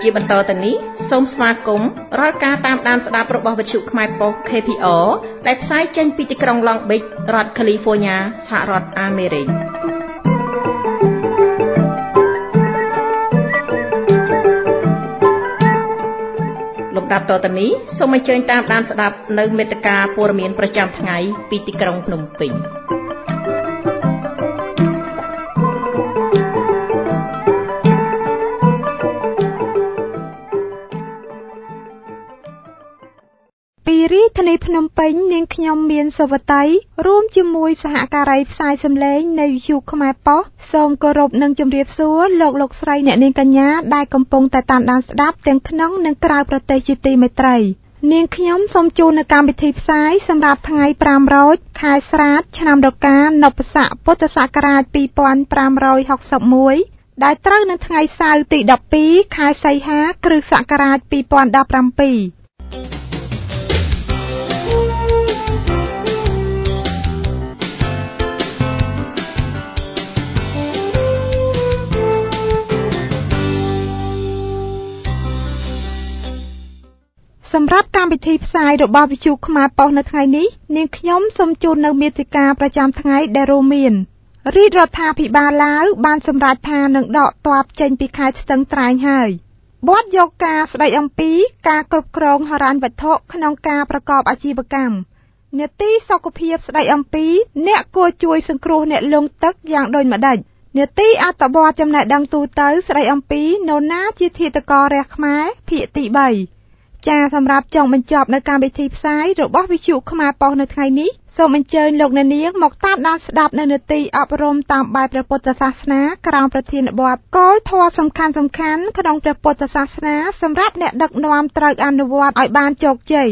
ជាបន្តទៅនេះសូមស្វាគមន៍រាល់ការតាមដានស្ដាប់របស់វិទ្យុខ្មែរប៉ុស្តិ៍ KPR ដែលផ្សាយចេញពីទីក្រុង Long Beach រដ្ឋ California សហរដ្ឋអាមេរិកលំដាប់តទៅនេះសូមអញ្ជើញតាមដានស្ដាប់នៅមេត្តាព័ត៌មានប្រចាំថ្ងៃពីទីក្រុងភ្នំពេញពីរាជធានីភ្នំពេញនាងខ្ញុំមានសវតីរួមជាមួយសហការីផ្សាយសម្លេងនៃវិទ្យុខ្មែរប៉ុស្តិ៍សូមគោរពនិងជម្រាបសួរលោកស្រីអ្នកនាងកញ្ញាដែលកំពុងតែតាមដានស្ដាប់ទាំងក្នុងនិងក្រៅប្រទេសជាទីមេត្រីនាងខ្ញុំសូមជូននៅកម្មវិធីផ្សាយសម្រាប់ថ្ងៃ500ខែស្រាតឆ្នាំរកានពស័កពុទ្ធសករាជ2561ដែលត្រូវនៅថ្ងៃសៅរ៍ទី12ខែសីហាគ្រិស្តសករាជ2017សម្រាប់កម្មវិធីផ្សាយរបស់វិទ្យុខ្មែរប៉ុស្តិ៍នៅថ្ងៃនេះនាងខ្ញុំសូមជូននៅមាតិកាប្រចាំថ្ងៃដែលរួមមានរាជរដ្ឋាភិបាលឡាវបានសម្រេចថានឹងដកទ័ពចេញពីខេត្តស្ទឹងត្រែងហើយបទយកការស្ដីអំពីការគ្រប់គ្រងហិរញ្ញវត្ថុក្នុងការប្រកបអាជីវកម្មនីតិសុខភាពស្ដីអំពីអ្នកគួរជួយសង្គ្រោះអ្នកលង់ទឹកយ៉ាងដូចម្ដេចនីតិអត្ថបទចំណេះដឹងទូទៅស្ដីអំពីនរណាជាធាតុកររះខ្មែរភាគទី3ចាសម្រាប់ចុងបញ្ចប់នៅកម្មវិធីផ្សាយរបស់វិទ្យុខ្មែរប៉ុស្តិ៍នៅថ្ងៃនេះសូមអញ្ជើញលោកអ្នកនាងមកតាមដានស្ដាប់នៅនីតិអប់រំតាមបែបព្រះពុទ្ធសាសនាក្រោមប្រធានបទគោលធម៌សំខាន់ៗក្នុងព្រះពុទ្ធសាសនាសម្រាប់អ្នកដឹកនាំត្រូវអនុវត្តឲ្យបានជោគជ័យ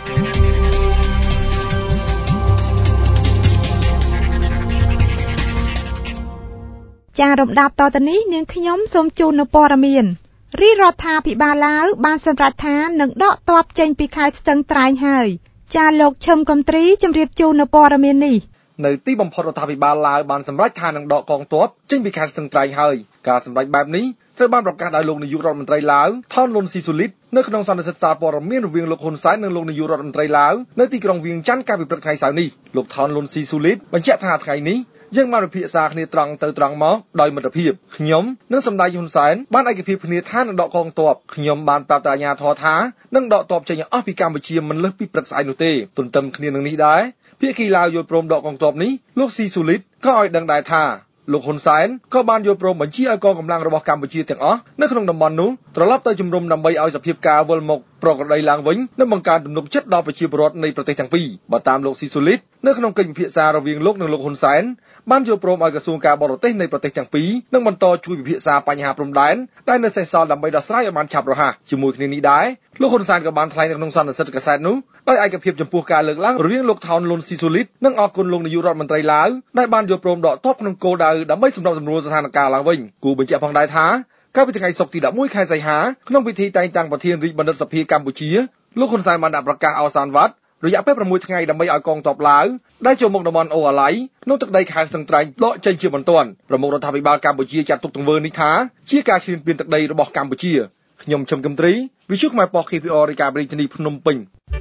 ចារំដាប់តទៅនេះនាងខ្ញុំសូមជូននៅព័ត៌មានរាជរដ្ឋាភិបាលឡាវបានសម្រេចថានឹងដកទ័ពចេញពីខេត្តស្ទឹងត្រែងហើយចាលោកឈឹមកំទ្រីជម្រាបជូននៅព័ត៌មាននេះនៅទីបំផុតរដ្ឋាភិបាលឡាវបានសម្រេចថានឹងដកកងទ័ពចេញពីខេត្តស្ទឹងត្រែងហើយការសម្រេចបែបនេះត្រូវបានប្រកាសដោយលោកនាយករដ្ឋមន្ត្រីឡាវថនលុនស៊ីស៊ូលីតនៅក្នុងសន្និសីទសារព័ត៌មានរវាងលោកហ៊ុនសែននិងលោកនាយករដ្ឋមន្ត្រីឡាវនៅទីក្រុងវៀងច័ន្ទកាលពីព្រឹកថ្ងៃសៅរ៍នេះលោកថនលុនស៊ីស៊ូលីតបញ្ជាក់ថាថ្ងៃនេះយើងបានពិភាក្សាគ្នាត្រង់ទៅត្រង់មកដោយមិត្តភាពខ្ញុំនិងសម្ដេចហ៊ុនសែនបានឯកភាពគ្នាថានឹងដកកងទ័ពខ្ញុំបានប្រាប់ទៅអាជ្ញាធរថានឹងដកទ័ពចេញអស់ពីកម្ពុជាមិនលើសពីព្រឹកស្អែកនោះទេទន្ទឹមគ្នានឹងនេះដែរភាគីឡាវយល់ព្រមដកកងទ័ពនេះលោកស៊ីស៊ូលីតក៏ឲ្យដឹងដែរថាលោកហ៊ុនសែនក៏បានយល់ព្រមបញ្ជាឲ្យកងកម្លាំងរបស់កម្ពុជាទាំងអស់នៅក្នុងតំបន់នោះត្រឡប់ទៅជំរុំដើម្បីឲ្យសភាពការវិលមកប្រក្រតីឡើងវិញនិងបង្កើនទំនុកចិត្តដល់ប្រជាពលរដ្ឋនៃប្រទេសទាំងពីរបើតាមលោកស៊ីស៊ូលីតនៅក្នុងកិច្ចពិភាក្សារវាងលោកនិងលោកហ៊ុនសែនបានយល់ព្រមឲ្យក្រសួងការបរទេសនៃប្រទេសទាំងពីរនឹងបន្តជួយពិភាក្សាបញ្ហាព្រំដែនដែលនៅសេសសល់ដើម្បីដោះស្រាយឲ្យបានឆាប់រហ័សជាមួយគ្នានេះដែរលោកហ៊ុនសែនក៏បានថ្លែងនៅក្នុងសន្និសីទកាសែតនោះដោយឯកភាពចំពោះការលើកឡើងរវាងលោកថនលុនស៊ីស៊ូលីតនិងអរគុណលោកនាយករដ្ឋមន្ត្រីឡាវដែលបានយល់ព្រមដកទ័ពក្នុងគោលដៅដើម្បីសម្របសម្រួលស្ថានភាពឡើងវិញគូបញ្ជាក់ផងដែរថាកាលពីថ្ងៃសុក្រទី11ខែសីហាក្នុងពិធីតែងតាំងប្រធានរាជបណ្ឌិតសភាកម្ពុជាលោកហ៊ុនសែនបានដាក់ប្រកាសអវសានវត្តរយៈពេល6ថ្ងៃដើម្បីឲ្យកងទ័ពឡាវដែលចូលមកតំបន់អូអាឡៃក្នុងទឹកដីខេត្តស្ទឹងត្រែងដកចេញជាបន្ទាន់ប្រមុខរដ្ឋាភិបាលកម្ពុជាចាត់ទុកទង្វើនេះថាជាការឈ្លានពានទឹកដីរបស់កម្ពុជាខ្ញុំឈឹមកំទ្រីវិទ្យុខ្មែរប៉ុស្តិ៍ KPR រាយការណ៍ពីរាជធានីភ្នំពេញ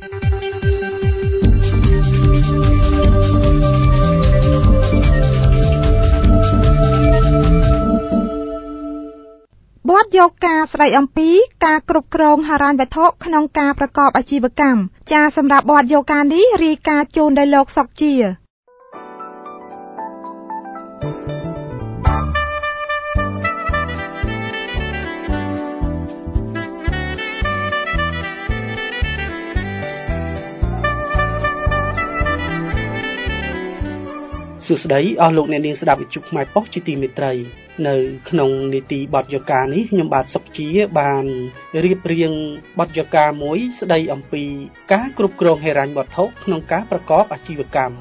បទយកការស្ដីអំពីការគ្រប់គ្រងហិរញ្ញវត្ថុក្នុងការប្រកបអាជីវកម្មចាសម្រាប់បទយកការនេះរាយការណ៍ជូនដោយលោកសុកជាសួស្តីអស់លោកអ្នកនាងស្ដាប់វិទ្យុខ្មែរប៉ុស្តិ៍ជាទីមេត្រីនៅក្នុងនីតិបទយកការនេះខ្ញុំបាទសុកជាបានរៀបរៀងបទយកការមួយស្ដីអំពីការគ្រប់គ្រងហិរញ្ញវត្ថុក្នុងការប្រកបអាជីវកម្ម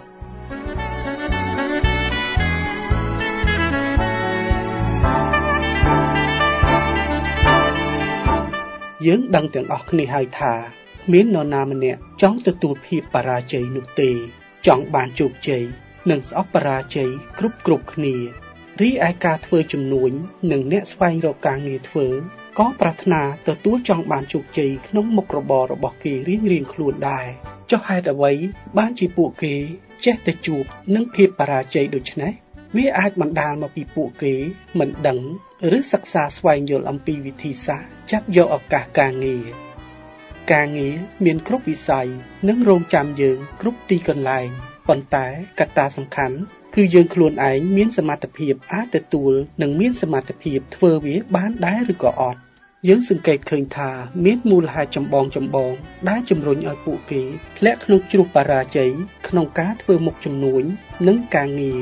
យើងដឹងទាំងអស់គ្នាហើយថាគ្មាននរណាម្នាក់ចង់ទទួលភាពបរាជ័យនោះទេចង់បានជោគជ័យនិងស្អប់បរាជ័យគ្រប់គ្នារីឯការធ្វើជំនួញនិងអ្នកស្វែងរកការងារធ្វើក៏ប្រាថ្នាទទួលចង់បានជោគជ័យក្នុងមុខរបររបស់គេរៀងៗខ្លួនដែរចុះហេតុអ្វីបានជាពួកគេចេះតែជួបនឹងភាពបរាជ័យដូចនេះវាអាចបណ្ដាលមកពីពួកគេមិនដឹងឬសិក្សាស្វែងយល់អំពីវិធីសាស្ត្រចាប់យកឱកាសការងារមានគ្រប់វិស័យនិងរងចាំយើងគ្រប់ទីកន្លែងប៉ុន្តែកត្តាសំខាន់គឺយើងខ្លួនឯងមានសមត្ថភាពអាចទទួលនិងមានសមត្ថភាពធ្វើវាបានដែរឬក៏អត់យើងសង្កេតឃើញថាមានមូលហេតុចម្បងដែលជំរុញឲ្យពួកគេធ្លាក់ក្នុងជ្រុះបរាជ័យក្នុងការធ្វើមុខជំនួញនិងការងារ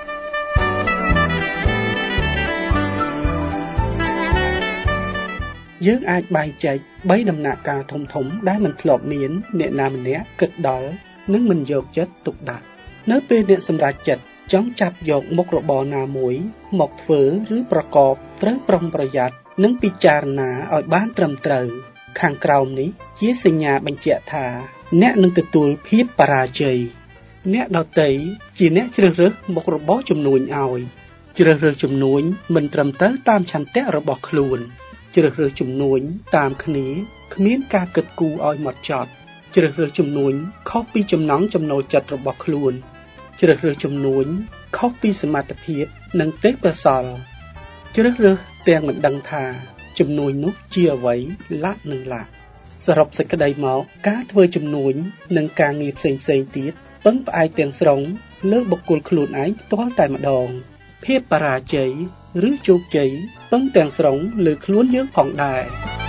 យើងអាចបែងចែក3ដំណាក់កាលធំៗដែលមិនធ្លាប់មានអ្នកណាម្នាក់គិតដល់និងមិនយកចិត្តទុកដាក់នៅពេលអ្នកសម្រេចចិត្តចង់ចាប់យកមុខរបរណាមួយមកធ្វើឬប្រកបត្រូវប្រុងប្រយ័ត្ននិងពិចារណាឲ្យបានត្រឹមត្រូវខាងក្រោមនេះជាសញ្ញាបញ្ជាក់ថាអ្នកនឹងទទួលភាពបរាជ័យអ្នកដទៃជាអ្នកជ្រើសរើសមុខរបរជំនួញឲ្យជ្រើសរើសជំនួញមិនត្រឹមត្រូវតាមឆន្ទៈរបស់ខ្លួនជ្រើសរើសជំនួញតាមគ្នាគ្មានការគិតគូរឲ្យម៉ត់ចត់ជ្រើសរើសជំនួញខុសពីចំណង់ចំណូលចិត្តរបស់ខ្លួនជ្រើសរើសជំនួញខុសពីសមត្ថភាពនិងទេពកោសល្យជ្រើសរើសទាំងមិនដឹងថាជំនួញនោះជាអ្វីលាក់នឹងលាក់សរុបសេចក្តីមកការធ្វើជំនួញនិងការងារផ្សេងៗទៀតពឹងផ្អែកទាំងស្រុងលើបុគ្គលខ្លួនឯងផ្ទាល់តែម្ដងភាពបរាជ័យឬជោគជ័យពឹងទាំងស្រុងលើខ្លួនយើងផងដែរ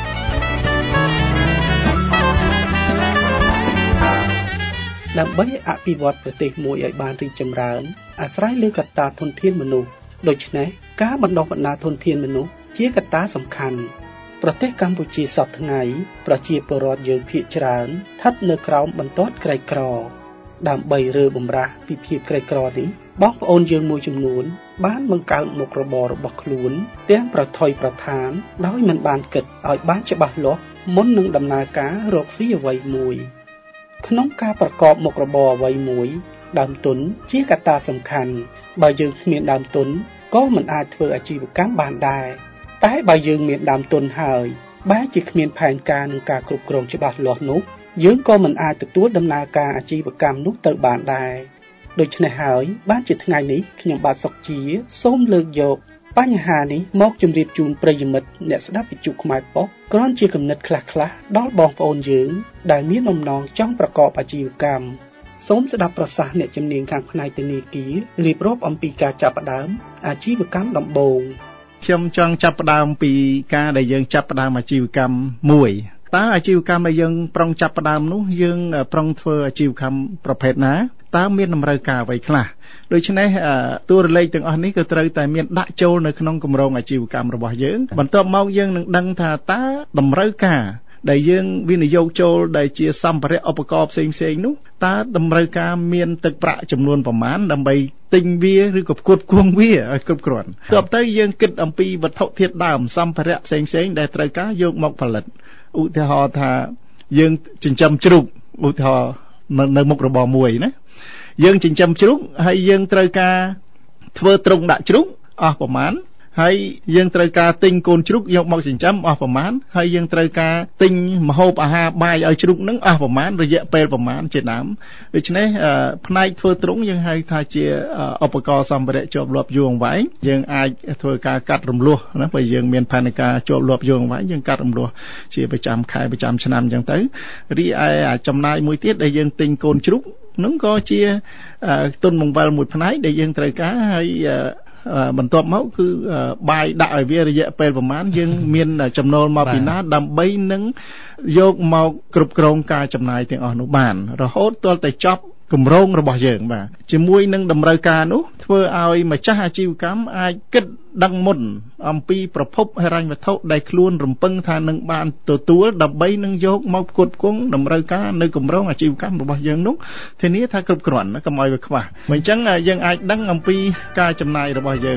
ដើម្បីអភិវឌ្ឍប្រទេសមួយឲ្យបានរីកចម្រើនអាស្រ័យលើកត្តាធនធានមនុស្សដូច្នេះការបណ្ដុះបណ្ដាលធនធានមនុស្សជាកត្តាសំខាន់ប្រទេសកម្ពុជាសពថ្ងៃប្រជាពលរដ្ឋយើងភាគច្រើនស្ថិតនៅក្រោមបន្ទាត់ក្រីក្រដើម្បីរើបំរាស់ពីភាពក្រីក្រនេះបងប្អូនយើងមួយចំនួនបានបង្កើតមុខរបររបស់ខ្លួនទាំងប្រថុយប្រថានដោយមិនបានគិតឲ្យបានច្បាស់លាស់មុននឹងដំណើរការរកស៊ីអ្វីមួយក្នុងការប្រកបមុខរបរអ្វីមួយដើមទុនជាកត្តាសំខាន់បើយើងគ្មានដើមទុនក៏មិនអាចធ្វើអាជីវកម្មបានដែរតែបើយើងមានដើមទុនហើយបែរជាគ្មានផែនការនិងការគ្រប់គ្រងច្បាស់លាស់នោះយើងក៏មិនអាចទទួលដំណើរការអាជីវកម្មនោះទៅបានដែរដូច្នេះហើយបានជាថ្ងៃនេះខ្ញុំបាទសុកជាសូមលើកយកបញ្ហានេះមកជម្រាបជូនប្រិយមិត្តអ្នកស្ដាប់វិទ្យុខ្មែរប៉ុស្តិ៍គ្រាន់ជាគំនិតខ្លះៗដល់បងប្អូនយើងដែលមានបំណងចង់ប្រកបអាជីវកម្មសូមស្ដាប់ប្រសាសន៍អ្នកជំនាញខាងផ្នែកធនាគាររៀបរាប់អំពីការចាប់ផ្ដើមអាជីវកម្មដំបូងខ្ញុំចង់ចាប់ផ្ដើមពីការដែលយើងចាប់ផ្ដើមអាជីវកម្មមួយតើអាជីវកម្មដែលយើងប្រុងចាប់ផ្ដើមនោះយើងប្រុងធ្វើអាជីវកម្មប្រភេទណាតើមានតម្រូវការអ្វីខ្លះដូច្នេះតួរលេខទាំងអស់នេះក៏ត្រូវតែមានដាក់ចូលនៅក្នុងគម្រោងអាជីវកម្មរបស់យើងបន្ទាប់មកយើងនឹងដឹងថាតើតម្រូវការដែលយើងវិនិយោគចូលដែលជាសម្ភារៈឧបករណ៍ផ្សេងៗនោះតើតម្រូវការមានទឹកប្រាក់ចំនួនប្រមាណដើម្បីទិញវាឬក៏ផ្គត់ផ្គង់វាឲ្យគ្រប់គ្រាន់ទើបទៅយើងគិតអំពីវត្ថុធាតុដើមសម្ភារៈផ្សេងៗដែលត្រូវការយកមកផលិតឧទាហរណ៍ថាយើងចិញ្ចឹមជ្រូកឧទាហរណ៍នៅមុខរបរមួយណាយើងចិញ្ចឹមជ្រូកហើយយើងត្រូវការធ្វើទ្រុងដាក់ជ្រូកអស់ប្រមាណហើយយើងត្រូវការទិញកូនជ្រូកយកមកចិញ្ចឹមអស់ប្រមាណហើយយើងត្រូវការទិញម្ហូបអាហារបាយឲ្យជ្រូកនឹងអស់ប្រមាណរយៈពេលប្រមាណជាដើមដូច្នេះផ្នែកធ្វើទ្រុងយើងហៅថាជាឧបករណ៍សម្ភារៈជាប់លាប់យូរអង្វែងយើងអាចធ្វើការកាត់រំលោះណាបើយើងមានផែនការជាប់លាប់យូរអង្វែងយើងកាត់រំលោះជាប្រចាំខែប្រចាំឆ្នាំអញ្ចឹងទៅរីឯចំណាយមួយទៀតដែលយើងទិញកូនជ្រូកនោះក៏ជាទុនបង្វិលមួយផ្នែកដែលយើងត្រូវការហើយបន្ទាប់មកគឺបាយដាក់ឲ្យវារយៈពេលប្រមាណយើងមានចំណូលមកពីណាដើម្បីនឹងយកមកគ្រប់គ្រងការចំណាយទាំងអស់នោះបានរហូតទាល់តែចប់គម្រោងរបស់យើងបាទជាមួយនឹងតម្រូវការនោះធ្វើឲ្យម្ចាស់អាជីវកម្មអាចគិតដឹងមុនអំពីប្រភពហិរញ្ញវត្ថុដែលខ្លួនរំពឹងថានឹងបានទទួលដើម្បីនឹងយកមកផ្គត់ផ្គង់តម្រូវការនៅគម្រោងអាជីវកម្មរបស់យើងនោះធានាថាគ្រប់គ្រាន់កុំឲ្យវាខ្វះមិនអញ្ចឹងយើងអាចដឹងអំពីការចំណាយរបស់យើង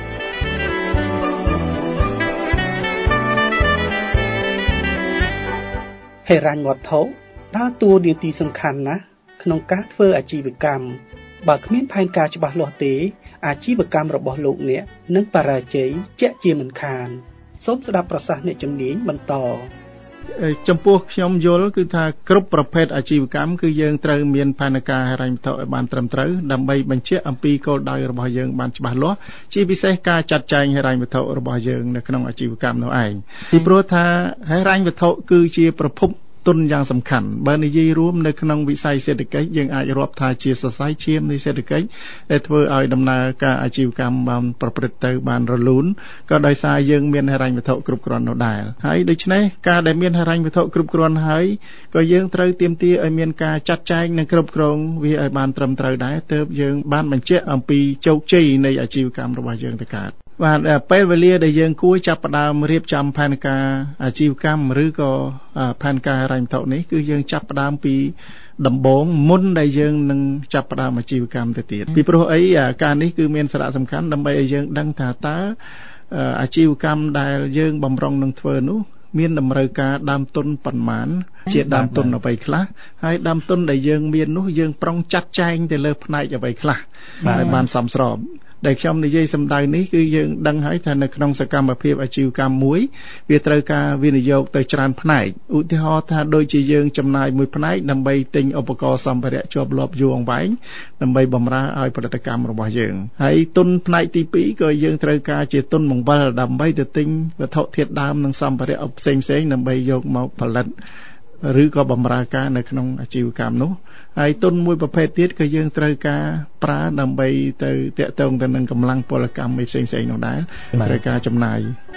ហិរញ្ញវត្ថុដើរតួនាទីសំខាន់ណាស់ក្នុងការធ្វើអាជីវកម្មបើគ្មានផែនការច្បាស់លាស់ទេអាជីវកម្មរបស់លោកអ្នកនឹងបរាជ័យជាក់ជាមិនខានសូមស្ដាប់ប្រសាសន៍អ្នកជំនាញបន្តចំពោះខ្ញុំយល់គឺថាគ្រប់ប្រភេទអាជីវកម្មគឺយើងត្រូវមានផែនការហិរញ្ញវត្ថុឲ្យបានត្រឹមត្រូវដើម្បីបញ្ជាក់អំពីគោលដៅរបស់យើងបានច្បាស់លាស់ជាពិសេសការចាត់ចែងហិរញ្ញវត្ថុរបស់យើងនៅក្នុងអាជីវកម្មនោះឯងពីព្រោះថាហិរញ្ញវត្ថុគឺជាប្រភពទុនយ៉ាងសំខាន់បើនិយាយរួមនៅក្នុងវិស័យសេដ្ឋកិច្ចយើងអាចរាប់ថាជាសរសៃឈាមនៃសេដ្ឋកិច្ចដែលធ្វើឲ្យដំណើរការអាជីវកម្មបានប្រព្រឹត្តទៅបានរលូនក៏ដោយសារយើងមានហិរញ្ញវត្ថុគ្រប់គ្រាន់នោះដែរហើយដូច្នេះការដែលមានហិរញ្ញវត្ថុគ្រប់គ្រាន់ហើយក៏យើងត្រូវទាមទារឲ្យមានការចាត់ចែងនិងគ្រប់គ្រងវាឲ្យបានត្រឹមត្រូវដែរទើបយើងបានបញ្ជាក់អំពីជោគជ័យនៃអាជីវកម្មរបស់យើងទៅកើតបាទពេលវេលាដែលយើងគួរចាប់ផ្ដើមរៀបចំផែនការអាជីវកម្មឬក៏ផែនការហិរញ្ញវត្ថុនេះគឺយើងចាប់ផ្ដើមពីដំបូងមុនដែលយើងនឹងចាប់ផ្ដើមអាជីវកម្មទៅទៀតពីព្រោះអីការនេះគឺមានសារៈសំខាន់ដើម្បីឲ្យយើងដឹងថាតើអាជីវកម្មដែលយើងបំរុងនឹងធ្វើនោះមានតម្រូវការដើមទុនប៉ុន្មានជាដើមទុនអ្វីខ្លះហើយដើមទុនដែលយើងមាននោះយើងប្រុងចាត់ចែងទៅលើផ្នែកអ្វីខ្លះឲ្យបានសមស្របដែលខ្ញុំនិយាយសម្ដៅនេះគឺយើងដឹងហើយថានៅក្នុងសកម្មភាពអាជីវកម្មមួយវាត្រូវការវិនិយោគទៅច្រើនផ្នែកឧទាហរណ៍ថាដូចជាយើងចំណាយមួយផ្នែកដើម្បីទិញឧបករណ៍សម្ភារៈជាប់លាប់យូរអង្វែងដើម្បីបម្រើឲ្យផលិតកម្មរបស់យើងហើយទុនផ្នែកទី2ក៏យើងត្រូវការជាទុនបង្វិលដើម្បីទៅទិញវត្ថុធាតុដើមនិងសម្ភារៈផ្សេងៗដើម្បីយកមកផលិតឬក៏បម្រើការនៅក្នុងអាជីវកម្មនោះហើយទុនមួយប្រភេទទៀតក៏យើងត្រូវការប្រើដើម្បីទៅតាក់ទងទៅនឹងកម្លាំងពលកម្មផ្សេងៗនោះដែរត្រូវការចំណាយ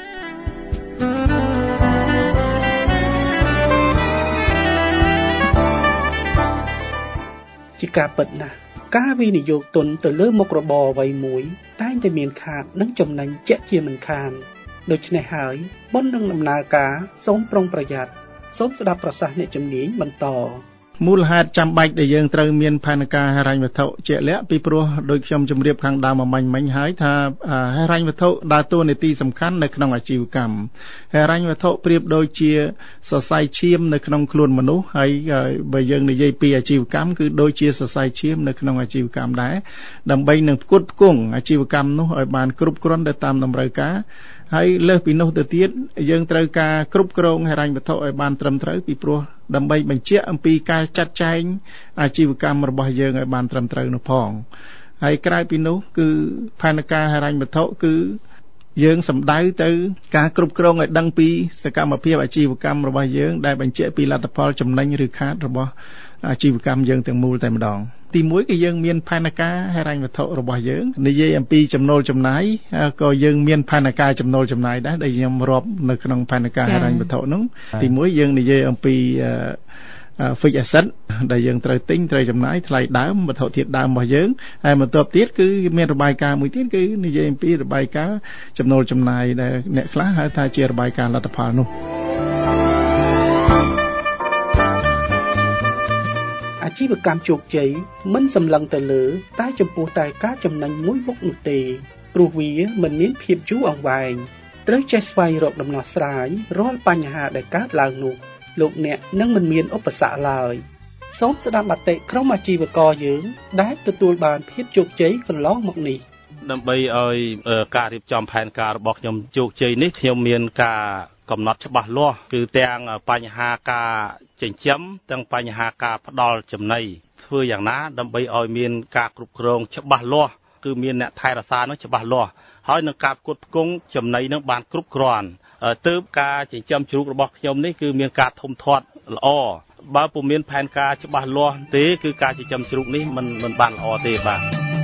ជាការពិតណាស់ការវិនិយោគទុនទៅលើមុខរបរអ្វីមួយតែងតែមានខាតនិងចំណេញជាក់ជាមិនខានដូច្នេះហើយមុននឹងដំណើរការសូមប្រុងប្រយ័ត្នសូមស្ដាប់ប្រសាសន៍អ្នកជំនាញបន្តមូលហេតុចាំបាច់ដែលយើងត្រូវមានផែនការហិរញ្ញវត្ថុជាក់លាក់ពីព្រោះដោយខ្ញុំជម្រាបខាងដើមមិញហើយថាហិរញ្ញវត្ថុដើរតួនាទីសំខាន់នៅក្នុងអាជីវកម្មហិរញ្ញវត្ថុប្រៀបដូចជាសរសៃឈាមនៅក្នុងខ្លួនមនុស្សហើយបើយើងនិយាយពីអាជីវកម្មគឺដូចជាសរសៃឈាមនៅក្នុងអាជីវកម្មដែរដើម្បីនឹងផ្គត់ផ្គង់អាជីវកម្មនោះឲ្យបានគ្រប់គ្រាន់ទៅតាមតម្រូវការហើយលើសពីនោះទៅទៀតយើងត្រូវការគ្រប់គ្រងហិរញ្ញវត្ថុឲ្យបានត្រឹមត្រូវពីព្រោះដើម្បីបញ្ជាក់អំពីការចាត់ចែងអាជីវកម្មរបស់យើងឲ្យបានត្រឹមត្រូវនោះផងហើយក្រៅពីនោះគឺផែនការហិរញ្ញវត្ថុគឺយើងសំដៅទៅការគ្រប់គ្រងឲ្យដឹងពីសកម្មភាពអាជីវកម្មរបស់យើងដែលបញ្ជាក់ពីលទ្ធផលចំណេញឬខាតរបស់អាជីវកម្មយើងទាំងមូលតែម្ដងទី1គឺយើងមានផែនការហិរញ្ញវត្ថុរបស់យើងនិយាយអំពីចំណូលចំណាយក៏យើងមានផែនការចំណូលចំណាយដែរដែលខ្ញុំរាប់នៅក្នុងផែនការហិរញ្ញវត្ថុនោះទី1យើងនិយាយអំពីfixed asset ដែលយើងត្រូវទិញត្រូវចំណាយថ្លៃដើមវត្ថុធាតុដើមរបស់យើងហើយបន្ទាប់ទៀតគឺមានរបាយការណ៍មួយទៀតគឺនិយាយអំពីរបាយការណ៍ចំណូលចំណាយដែលអ្នកខ្លះហៅថាជារបាយការណ៍លទ្ធផលនោះអាជីវកម្មជោគជ័យមិនសម្លឹងទៅលើតែចំពោះតែការចំណេញមួយមុខនោះទេព្រោះវាមិនមានភាពយូរអង្វែងត្រូវចេះស្វែងរកដំណោះស្រាយរាល់បញ្ហាដែលកើតឡើងនោះលោកអ្នកនឹងមិនមានឧបសគ្គឡើយសូមស្ដាប់មតិក្រុមអាជីវករយើងដែលទទួលបានភាពជោគជ័យកន្លងមកនេះដើម្បីឲ្យការរៀបចំផែនការរបស់ខ្ញុំជោគជ័យនេះខ្ញុំមានការកំណត់ច្បាស់លាស់គឺទាំងបញ្ហាការចិញ្ចឹមទាំងបញ្ហាការផ្ដល់ចំណីធ្វើយ៉ាងណាដើម្បីឲ្យមានការគ្រប់គ្រងច្បាស់លាស់គឺមានអ្នកថែរក្សានោះច្បាស់លាស់ហើយនឹងការផ្គត់ផ្គង់ចំណីនឹងបានគ្រប់គ្រាន់ទើបការចិញ្ចឹមជ្រូករបស់ខ្ញុំនេះគឺមានការធំធាត់ល្អបើពុំមានផែនការច្បាស់លាស់ទេគឺការចិញ្ចឹមជ្រូកនេះមិនបានល្អទេបាទ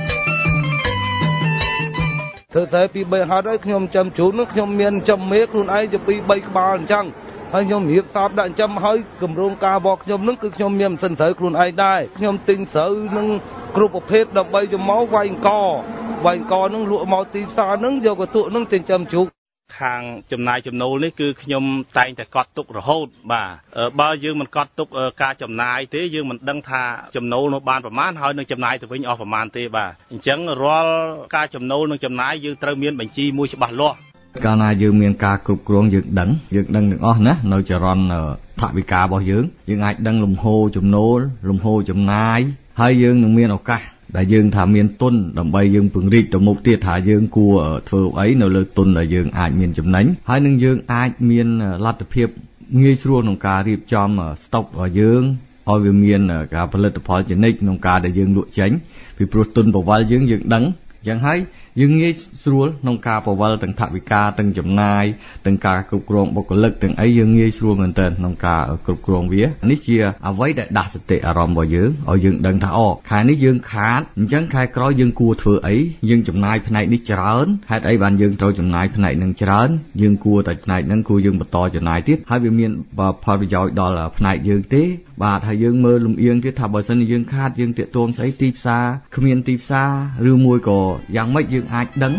ធ្វើតែពី3ហត្ថហើយខ្ញុំចាំជ្រូកនោះខ្ញុំមានចំមេខ្លួនឯងទៅពី3ក្បាលអញ្ចឹងហើយខ្ញុំរៀបសອບដាក់ចាំហើយគម្រោងការរបស់ខ្ញុំនឹងគឺខ្ញុំមានម៉ាស៊ីនស្រូវខ្លួនឯងដែរខ្ញុំទិញស្រូវនឹងគ្រប់ប្រភេទដើម្បីយកមកវាយអង្គនឹងលក់មកទីផ្សារនឹងយកកន្ទក់នឹងចិញ្ចឹមជ្រូកខាងចំណាយចំណូលនេះគឺខ្ញុំតែងតែកត់ទុករហូតបាទបើយើងមិនកត់ទុកការចំណាយទេយើងមិនដឹងថាចំណូលនោះបានប្រមាណហើយនឹងចំណាយទៅវិញអស់ប្រមាណទេបាទអញ្ចឹងរាល់ការចំណូលនិងចំណាយយើងត្រូវមានបញ្ជីមួយច្បាស់លាស់កាលណាយើងមានការគ្រប់គ្រងយើងដឹងទាំងអស់ណានៅចរន្តថវិការបស់យើងអាចដឹងលំហូរចំណូលលំហូរចំណាយហើយយើងនឹងមានឱកាសដែលយើងថាមានទុនដើម្បីយើងពង្រីកទៅមុខទៀតថាយើងគួរធ្វើអីនៅលើទុនដែលយើងអាចមានចំណេញហើយនឹងយើងអាចមានលទ្ធភាពងាយស្រួលក្នុងការរៀបចំស្តុករបស់យើងឲ្យវាមានការផលិតផលជានិច្ចក្នុងការដែលយើងលក់ចេញពីព្រោះទុនបវលយើងដឹងយ៉ាងហើយយើងងាយស្រួលក្នុងការបវលទាំងថវិកាទាំងចំណាយទាំងការគ្រប់គ្រងបុគ្គលិកទាំងអីយើងងាយស្រួលមែនទែនក្នុងការគ្រប់គ្រងវានេះជាអ្វីដែលដាស់សតិអារម្មណ៍របស់យើងឲ្យយើងដឹងថាខែនេះយើងខាតអញ្ចឹងខែក្រោយយើងគួរធ្វើអីយើងចំណាយផ្នែកនេះច្រើនហេតុអីបានយើងត្រូវចំណាយផ្នែកនឹងច្រើនយើងគួរតែផ្នែកហ្នឹងគួរយើងបន្តចំណាយទៀតហើយវាមានផលប្រយោជន៍ដល់ផ្នែកយើងទេបាទហើយយើងមើលលំអៀងទៀតថាបើសិនជាយើងខាតយើងតាក់ទងស្អីទីផ្សារគ្មានទីផ្សារឬមួយក៏យ៉ាងម៉េចយើងអាចដឹង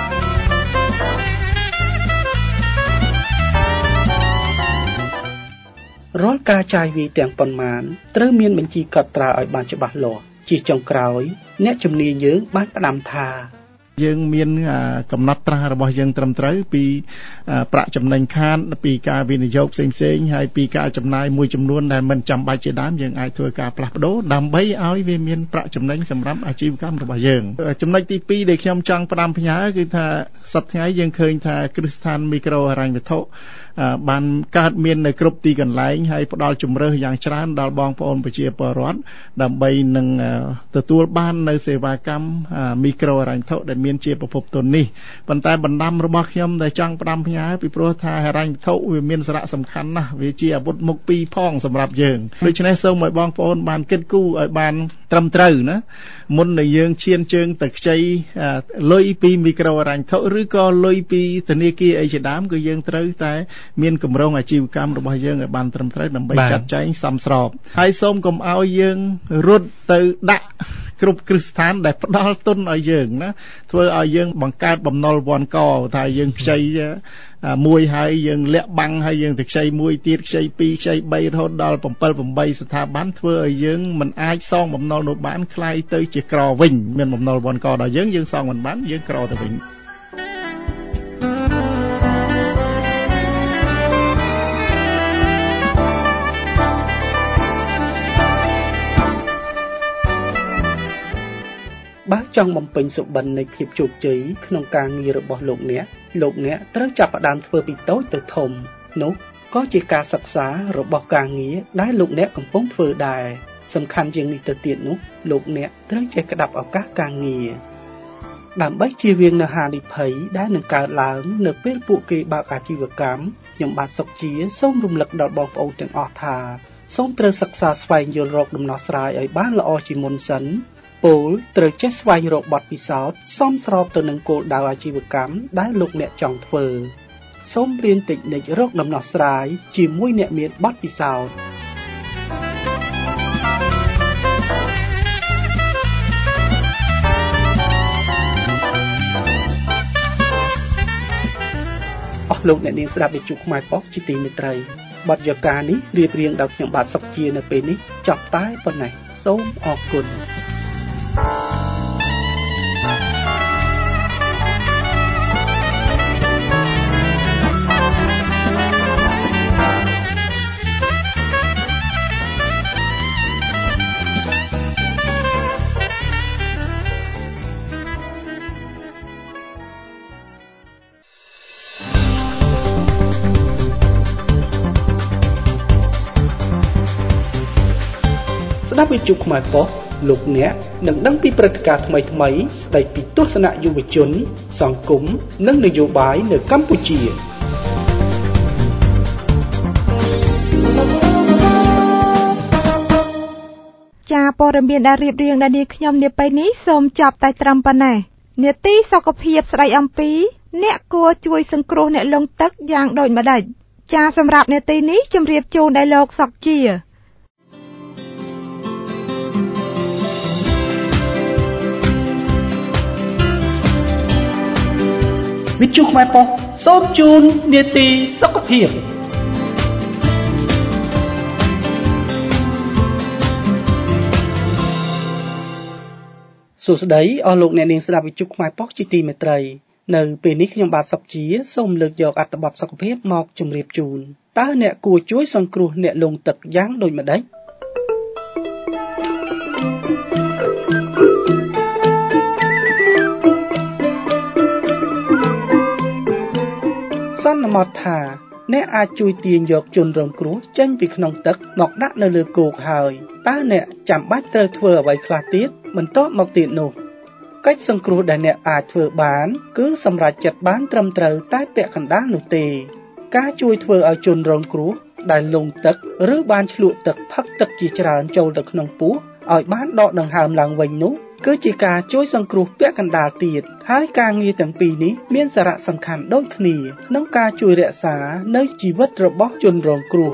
រាល់ការចាយវាយទាំងប៉ុន្មានត្រូវមានបញ្ជីកត់ត្រាឲ្យបានច្បាស់លាស់ជាចុងក្រោយអ្នកជំនាញយើងបានផ្ដាំថាយើងមានកំណត់ត្រារបស់យើងត្រឹមត្រូវពីប្រាក់ចំណេញខាតពីការវិនិយោគផ្សេងៗហើយពីការចំណាយមួយចំនួនដែលមិនចាំបាច់ជាដើមយើងអាចធ្វើការផ្លាស់ប្ដូរដើម្បីឲ្យវាមានប្រាក់ចំណេញសម្រាប់អាជីវកម្មរបស់យើងចំណុចទី2ដែលខ្ញុំចង់ផ្ដាំផ្ញើគឺថាសប្តាហ៍ថ្ងៃយើងឃើញថាគ្រឹះស្ថានមីក្រូហិរញ្ញវត្ថុបានកើតមាននៅគ្រប់ទីកន្លែងហើយផ្ដល់ជំរើសយ៉ាងច្រើនដល់បងប្អូនប្រជាពលរដ្ឋដើម្បីនឹងទទួលបាននៅសេវាកម្មមីក្រូហិរញ្ញវត្ថុដែលមានជាប្រភពទុននេះប៉ុន្តែបណ្ដាំរបស់ខ្ញុំដែលចង់ផ្ដាំផ្ញើពីព្រោះថាហិរញ្ញវត្ថុវាមានសារៈសំខាន់ណាស់វាជាអាវុធមុខពីរផងសម្រាប់យើងដូច្នេះសូមឲ្យបងប្អូនបានគិតគូរឲ្យបានត្រឹមត្រូវណាមុននឹងយើងឈានជើងទៅខ្ចីលុយពីមីក្រូហិរញ្ញវត្ថុឬក៏លុយពីធនាគារអីជាដើមគឺយើងត្រូវតែមានគម្រោងអាជីវកម្មរបស់យើងឲ្យបានត្រឹមត្រូវដើម្បីចាត់ចែងសមស្របហើយសូមកុំឲ្យយើងរត់ទៅដាក់គ្រប់គ្រឹះស្ថានដែលផ្ដល់ទុនឲ្យយើងណាធ្វើឲ្យយើងបង្កើតបំណុលវ័នកថាយើងខ្ចីមួយហើយយើងលាក់បាំងហើយយើងទៅខ្ចីមួយទៀតខ្ចី2ខ្ចី3រហូតដល់7 8ស្ថាប័នធ្វើឲ្យយើងមិនអាចសងបំណុលនោះបានคล้ายទៅជាក្រវិញមានបំណុលវ័នកដល់យើងសងមិនបានយើងក្រទៅវិញបើចង់បំពេញសុបិននៃភាពជោគជ័យក្នុងការងាររបស់លោកអ្នកត្រូវចាប់ផ្ដើមធ្វើពីតូចទៅធំនោះក៏ជាការសិក្សារបស់ការងារដែលលោកអ្នកកំពុងធ្វើដែរសំខាន់ជាងនេះទៅទៀតនោះលោកអ្នកត្រូវចេះក្តាប់ឱកាសការងារដើម្បីជៀសវាងនូវហានិភ័យដែលនឹងកើតឡើងនៅពេលពួកគេបើកអាជីវកម្មខ្ញុំបាទសុកជាសូមរំលឹកដល់បងប្អូនទាំងអស់ថាសូមត្រូវសិក្សាស្វែងយល់រកដំណោះស្រាយឲ្យបានល្អជាមុនសិនពោលត្រូវចេះស្វែងរកបទពិសោធន៍សមស្របទៅនឹងគោលដៅអាជីវកម្មដែលលោកអ្នកចង់ធ្វើសូមរៀនតិចនិចរកដំណោះស្រាយជាមួយអ្នកមានបទពិសោធន៍អស់លោកអ្នកនាងស្ដាប់វិទ្យុខ្មែរប៉ុស្តិ៍ជាទីមេត្រីបទយកានេះរៀបរៀងដោយខ្ញុំបាទសុកជានៅពេលនេះចប់តែប៉ុណ្ណេះសូមអរគុណស្ដាប់វិទ្យុខ្មែរប៉ុស្តិ៍លោកអ្នកនឹងដឹងពីព្រឹត្តិការណ៍ថ្មីៗស្ដីពីទស្សនៈយុវជនសង្គមនិងនយោបាយនៅកម្ពុជាចាព័ត៌មានដែលរៀបរៀងដល់នាងខ្ញុំនាពេលនេះសូមចប់តែត្រឹមប៉ុណ្ណេះនាទីសុខភាពស្ដីអំពីអ្នកគួរជួយសង្គ្រោះអ្នកលង់ទឹកយ៉ាងដូចម្ដេចចាសម្រាប់នាទីនេះជម្រាបជូនដល់លោកសុកជាវិទ្យុខ្មែរប៉ុស្តិ៍សូមជូននាទីសុខភាពសួស្តីអស់លោកអ្នកនាងស្ដាប់វិទ្យុខ្មែរប៉ុស្តិ៍ជាទីមេត្រីនៅពេលនេះខ្ញុំបាទសុកជាសូមលើកយកអត្ថបទសុខភាពមកជម្រាបជូនតើអ្នកគួរជួយសង្គ្រោះអ្នកលង់ទឹកយ៉ាងដូចម្ដេចសន្មតថាអ្នកអាចជួយទាញយកជនរងគ្រោះចេញពីក្នុងទឹកមកដាក់នៅលើគោកហើយតើអ្នកចាំបាច់ត្រូវធ្វើអ្វីខ្លះទៀតបន្ទាប់មកទៀតនោះកិច្ចសង្គ្រោះដែលអ្នកអាចធ្វើបានគឺសម្រេចចិត្តបានត្រឹមត្រូវតែពាក់កណ្ដាលនោះទេការជួយធ្វើឲ្យជនរងគ្រោះដែលលង់ទឹកឬបានឆ្លក់ទឹកផឹកទឹកជាច្រើនចូលទៅក្នុងពោះឲ្យបានដកដង្ហើមឡើងវិញនោះគឺជាការជួយសង្គ្រោះពាក់កណ្ដាលទៀតហើយការងារទាំងពីរនេះមានសារៈសំខាន់ដូចគ្នាក្នុងការជួយរក្សានៅជីវិតរបស់ជនរងគ្រោះ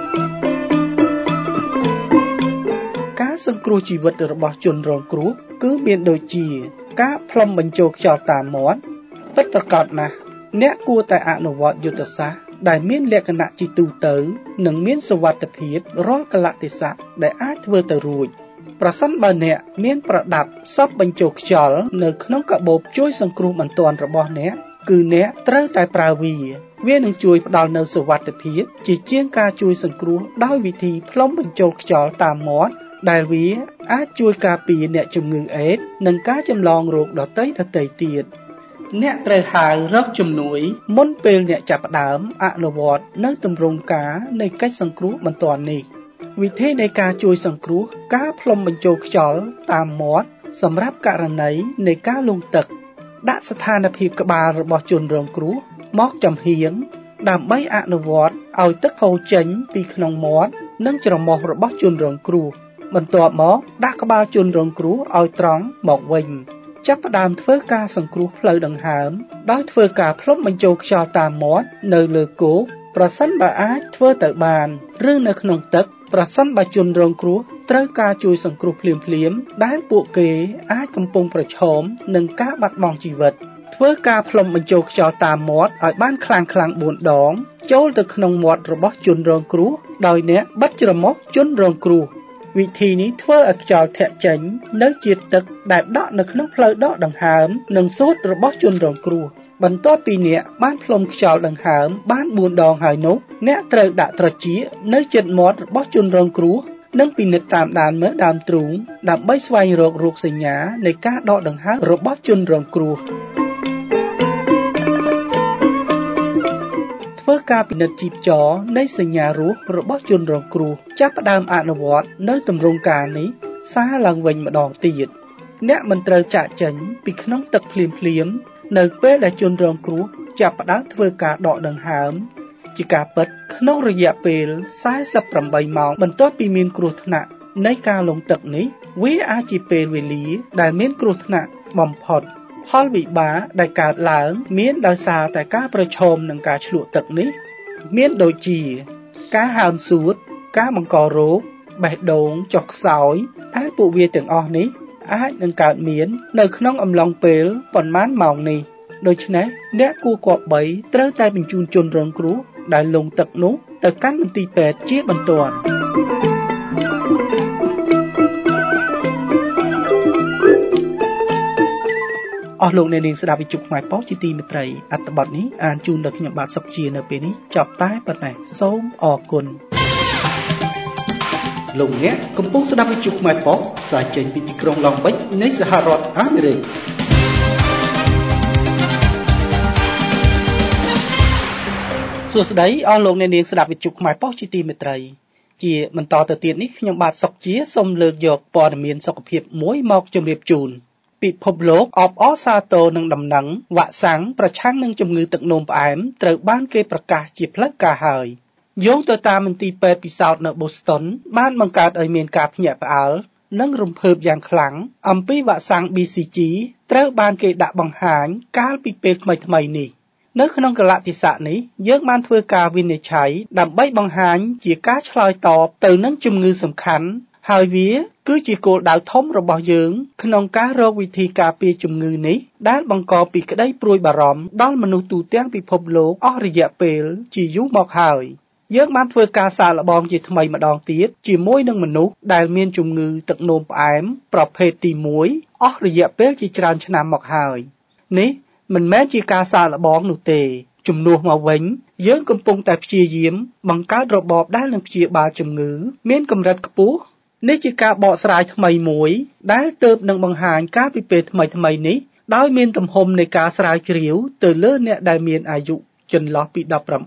ការសង្គ្រោះជីវិតរបស់ជនរងគ្រោះគឺមានដូចជាការផ្លុំបញ្ចូលខ្យល់តាមមាត់ពិតប្រាកដណាស់អ្នកគួរតែអនុវត្តយុទ្ធសាស្ត្រដែលមានលក្ខណៈជាទូទៅនិងមានសុវត្ថិភាពរាល់កលៈទេសៈដែលអាចធ្វើទៅរួចប្រសិនបើអ្នកមានប្រដាប់សពបញ្ចូលខ្យល់នៅក្នុងកាបូបជួយសង្គ្រោះបន្ទាន់របស់អ្នកគឺអ្នកត្រូវតែប្រើវានឹងជួយផ្ដល់នូវសុវត្ថិភាពជាជាងការជួយសង្គ្រោះដោយវិធីផ្លុំបញ្ចូលខ្យល់តាមមាត់ដែលវាអាចជួយការពារអ្នកជំងឺអេដស៍និងការចម្លងរោគដទៃទៀតអ្នកត្រូវហៅរកជំនួយមុនពេលអ្នកចាប់ផ្ដើមអនុវត្តនៅទម្រង់ការនៃកិច្ចសង្គ្រោះបន្ទាន់នេះវិធីនៃការជួយសង្គ្រោះការផ្លុំបញ្ចូលខ្យល់តាមមាត់សម្រាប់ករណីនៃការលង់ទឹកដាក់ស្ថានភាពក្បាលរបស់ជនរងគ្រោះមកចំហៀងដើម្បីអនុវត្តឲ្យទឹកហូរចេញពីក្នុងមាត់និងច្រមុះរបស់ជនរងគ្រោះបន្ទាប់មកដាក់ក្បាលជនរងគ្រោះឲ្យត្រង់មកវិញចាប់ផ្ដើមធ្វើការសង្គ្រោះផ្លូវដង្ហើមដោយធ្វើការផ្លុំបញ្ចូលខ្យល់តាមមាត់នៅលើគោកប្រសិនបើអាចធ្វើទៅបានឬនៅក្នុងទឹកប្រសិនបើជនរងគ្រោះត្រូវការជួយសង្គ្រោះភ្លាមៗដែលពួកគេអាចកំពុងប្រឈមនឹងការបាត់បង់ជីវិតធ្វើការផ្លុំបញ្ចូលខ្យល់តាមមាត់ឲ្យបានខ្លាំង4ដងចូលទៅក្នុងមាត់របស់ជនរងគ្រោះដោយអ្នកបិទច្រមុះជនរងគ្រោះវិធីនេះធ្វើឲ្យខ្យល់ធាក់ចេញនៅជាតិទឹកដែលដក់នៅក្នុងផ្លូវដកដង្ហើមនិងសួតរបស់ជនរងគ្រោះបន្ទាប់ពីអ្នកបានផ្លុំខ្យល់ដង្ហើមបាន4ដងហើយនោះអ្នកត្រូវដាក់ត្រចៀកនៅជិតមាត់របស់ជនរងគ្រោះនិងពិនិត្យតាមដានមើលដើមទ្រូងដើម្បីស្វែងរករោគសញ្ញានៃការដកដង្ហើមរបស់ជនរងគ្រោះធ្វើការពិនិត្យជីពចរនៃសញ្ញារស់របស់ជនរងគ្រោះចាប់ផ្ដើមអនុវត្តនៅទម្រង់ការនេះសារឡើងវិញម្ដងទៀតអ្នកមិនត្រូវចាកចេញពីក្នុងទឹកភ្លាមនៅពេលដែលជនរងគ្រោះចាប់ផ្ដើមធ្វើការដកដង្ហើមជាការពិតក្នុងរយៈពេល48ម៉ោងបន្ទាប់ពីមានគ្រោះថ្នាក់នៃការលង់ទឹកនេះវាអាចជាពេលវេលាដែលមានគ្រោះថ្នាក់បំផុតផលវិបាកដែលកើតឡើងមានដោយសារតែការប្រឈមនឹងការឆ្លក់ទឹកនេះមានដូចជាការហើមសួតការបង្ករោគបេះដូងចុះខ្សោយដែលពួកវាទាំងអស់នេះអាចនឹងកើតមាននៅក្នុងអំឡុងពេលប៉ុន្មានម៉ោងនេះដូច្នេះអ្នកគួរគប្បីត្រូវតែបញ្ជូនជនរងគ្រោះដែលលង់ទឹកនោះទៅកាន់មន្ទីរពេទ្យជាបន្ទាន់អស់លោកអ្នកនាងស្ដាប់វិទ្យុខ្មែរប៉ុស្តិ៍ជាទីមេត្រីអត្ថបទនេះអានជូនដល់ខ្ញុំបាទសុកជានៅពេលនេះចប់តែប៉ុណ្ណេះសូមអរគុណលោកអ្នកកំពុងស្ដាប់វិទ្យុខ្មែរប៉ុស្តិ៍ផ្សាយចេញពីទីក្រុងឡង់បិចនៃសហរដ្ឋអាមេរិកសួស្តីអស់លោកអ្នកនាងស្ដាប់វិទ្យុខ្មែរប៉ុស្តិ៍ជាទីមេត្រីជាបន្តទៅទៀតនេះខ្ញុំបាទសុកជាសូមលើកយកព័ត៌មានសុខភាពមួយមកជម្រាបជូនពិភពលោកអបអរសាទរនឹងដំណឹងវ៉ាក់សាំងប្រឆាំងនឹងជំងឺទឹកនោមផ្អែមត្រូវបានគេប្រកាសជាផ្លូវការហើយយោងទៅតាមមន្ទីរពេទ្យពិសោធន៍នៅ Boston បានបង្កើតឲ្យមានការភ្ញាក់ផ្អើលនិងរំភើបយ៉ាងខ្លាំងអំពីវ៉ាក់សាំង BCG ត្រូវបានគេដាក់បង្ហាញកាលពីពេលថ្មីៗនេះនៅក្នុងកលៈទេសៈនេះយើងបានធ្វើការវិនិច្ឆ័យដើម្បីបង្ហាញជាការឆ្លើយតបទៅនឹងជំងឺសំខាន់ហើយវាគឺជាគោលដៅធំរបស់យើងក្នុងការរកវិធីការពារជំងឺនេះដែលបង្កពីក្តីព្រួយបារម្ភដល់មនុស្សទូទាំងពិភពលោកអស់រយៈពេលជាយូរមកហើយយើងបានធ្វើការសាកល្បងជាថ្មីម្ដងទៀតជាមួយនឹងមនុស្សដែលមានជំងឺទឹកនោមផ្អែមប្រភេទទី1អស់រយៈពេលជាច្រើនឆ្នាំមកហើយនេះមិនមែនជាការសាកល្បងនោះទេជំនួសមកវិញយើងកំពុងតែព្យាយាមបង្កើតរបបដែលនឹងព្យាបាលជំងឺមានកម្រិតខ្ពស់នេះជាការបកស្រាយថ្មីមួយដែលទើបនឹងបង្ហាញការពីពេលថ្មីៗនេះដោយមានទំហំនៃការស្រាវជ្រាវទៅលើអ្នកដែលមានអាយុចន្លោះពី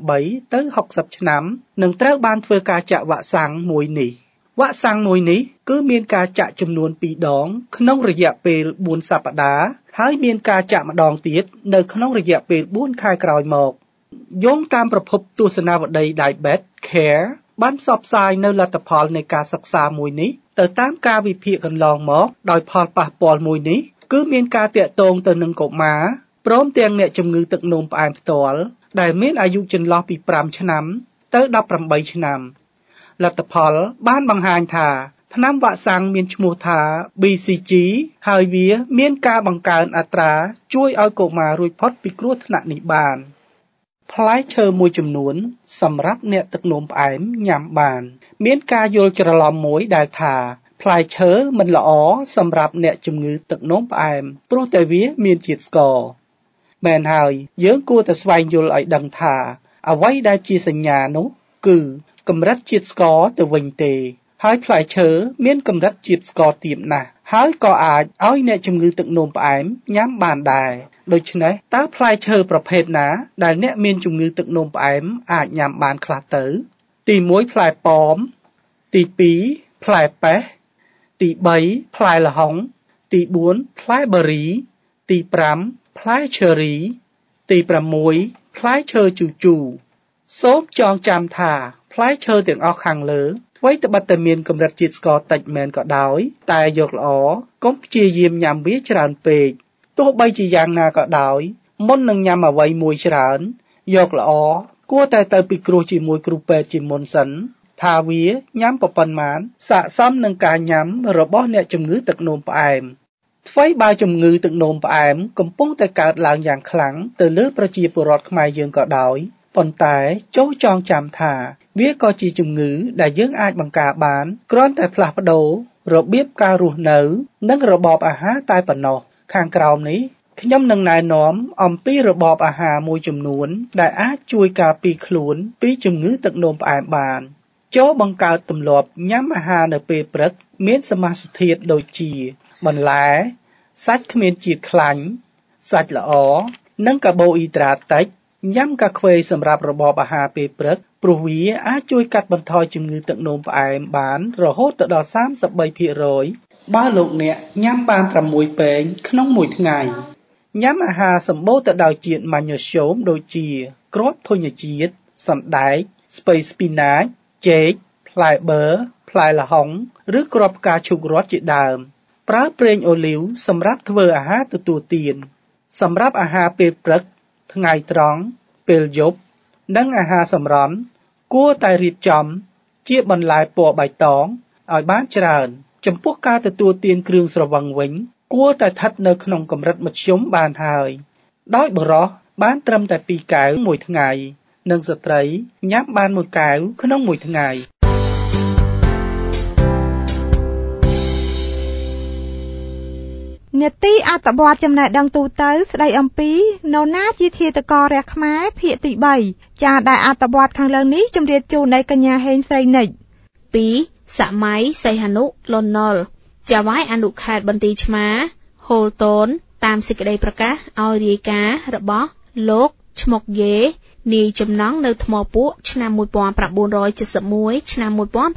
18ទៅ60ឆ្នាំនឹងត្រូវបានធ្វើការចាក់វ៉ាក់សាំងមួយនេះវ៉ាក់សាំងមួយនេះគឺមានការចាក់ចំនួន2ដងក្នុងរយៈពេល4សប្តាហ៍ហើយមានការចាក់ម្ដងទៀតនៅក្នុងរយៈពេល4ខែក្រោយមកយោងតាមប្រភពទស្សនាវដ្តី Diabetes Care បានផ្សព្វផ្សាយនៅលទ្ធផលនៃការសិក្សាមួយនេះទៅតាមការវិភាគកន្លងមកដោយផលប៉ះពាល់មួយនេះគឺមានការតាក់ទងទៅនឹងកុមារព្រមទាំងអ្នកជំងឺទឹកនោមផ្អែមផ្ទាល់ដែលមានអាយុចន្លោះពី5ឆ្នាំទៅ18ឆ្នាំលទ្ធផលបានបង្ហាញថាថ្នាំវ៉ាក់សាំងមានឈ្មោះថា BCG ហើយវាមានការបង្កើនអត្រាជួយឲ្យកុមាររួចផុតពីគ្រោះថ្នាក់នេះបានផ្លែឈើមួយចំនួនសម្រាប់អ្នកទឹកនោមផ្អែមញ៉ាំបានមានការយល់ច្រឡំមួយដែលថាផ្លែឈើមិនល្អសម្រាប់អ្នកជំងឺទឹកនោមផ្អែមព្រោះតែវាមានជាតិស្ករមែនហើយយើងគួរតែស្វែងយល់ឲ្យដឹងថាអ្វីដែលជាសញ្ញានោះគឺកម្រិតជាតិស្ករទៅវិញទេហើយផ្លែឈើមានកម្រិតជាតិស្ករទាបណាស់ហើយក៏អាចឲ្យអ្នកជំងឺទឹកនោមផ្អែមញ៉ាំបានដែរដូច្នេះតើផ្លែឈើប្រភេទណាដែលអ្នកមានជំងឺទឹកនោមផ្អែមអាចញ៉ាំបានខ្លះទៅទី1ផ្លែប៉ោមទី2ផ្លែប៉េះទី3ផ្លែល្ហុងទី4ផ្លែប៊ឺរីទី5ផ្លែឈើរីទី6ផ្លែឈើជូជូសូមចងចាំថាផ្លែឈើទាំងអស់ខាងលើអ្វីត្បិតតែមានកម្រិតជាតិស្ករតិចមែនក៏ដោយតែយកល្អកុំព្យាយាមញ៉ាំវាច្រើនពេកទោះបីជាយ៉ាងណាក៏ដោយមុននឹងញ៉ាំអ្វីមួយច្រើនយកល្អគួរតែទៅពិគ្រោះជាមួយគ្រូពេទ្យជាមុនសិនថាវាញ៉ាំប៉ុណ្ណាស័ក្តិសមនឹងការញ៉ាំរបស់អ្នកជំងឺទឹកនោមផ្អែមថ្វីបើជំងឺទឹកនោមផ្អែមកំពុងតែកើតឡើងយ៉ាងខ្លាំងទៅលើប្រជាពលរដ្ឋខ្មែរយើងក៏ដោយប៉ុន្តែចងចាំថាវាក៏ជាជំងឺដែលយើងអាចបង្ការបានគ្រាន់តែផ្លាស់ប្ដូររបៀបការរស់នៅនិងរបបអាហារតែប៉ុណ្ណោះខាងក្រោមនេះខ្ញុំនឹងណែនាំអំពីរបបអាហារមួយចំនួនដែលអាចជួយការពារខ្លួនពីជំងឺទឹកនោមផ្អែមបានចូលបង្កើតទម្លាប់ញ៉ាំអាហារនៅពេលព្រឹកមានសមាសធាតុដូចជាបន្លែសាច់គ្មានជាតិខ្លាញ់សាច់ល្អនិងកាបូអ៊ីដ្រាតតិចញ៉ាំកាខ្វេសម្រាប់របបអាហារពេលព្រឹកព្រោះវាអាចជួយកាត់បន្ថយជំងឺទឹកនោមផ្អែមបានរហូតដល់ 33% បើលោកអ្នកញ៉ាំបាន6ពែងក្នុងមួយថ្ងៃញ៉ាំអាហារសម្បូរទៅដោយជាតិម៉ាញ៉ូស្យូមដូចជាគ្រាប់ធញ្ញជាតិសណ្តែកស្ពៃស្ពីណាចចេកផ្លែប៊ឺផ្លែល្ហុងឬគ្រាប់ផ្កាឈូករ័ត្នជាដើមប្រើប្រេងអូលីវសម្រាប់ធ្វើអាហារទទួលទានសម្រាប់អាហារពេលព្រឹកថ្ងៃត្រង់ពេលយប់និងអាហារសម្រន់គួរតែរៀបចំជាបន្លែពណ៌បៃតងឲ្យបានច្រើនចំពោះការទទួលទានគ្រឿងស្រវឹងវិញគួរតែស្ថិតនៅក្នុងកម្រិតមធ្យមបានហើយដោយបុរសបានត្រឹមតែ2កែវមួយថ្ងៃនិងស្ត្រីញ៉ាំបាន1កែវក្នុងមួយថ្ងៃនេតិអត្ថបទចំណេះដឹងទូទៅស្ដីអំពីនរណាជាធាតុកររះខ្មែរភាគទី3ចាដែលអត្ថបទខាងលើនេះជម្រាបជូនដល់កញ្ញាហេងស្រីនិច 2. សម័យសីហនុលន់នល់ចៅហ្វាយអនុខេត្តបន្ទាយឆ្មារហូលតូនតាមសេចក្តីប្រកាសឲ្យរាយការណ៍របស់លោកឈ្មុកយេនាយចំណងនៅថ្មពួកឆ្នាំ1971ឆ្នាំ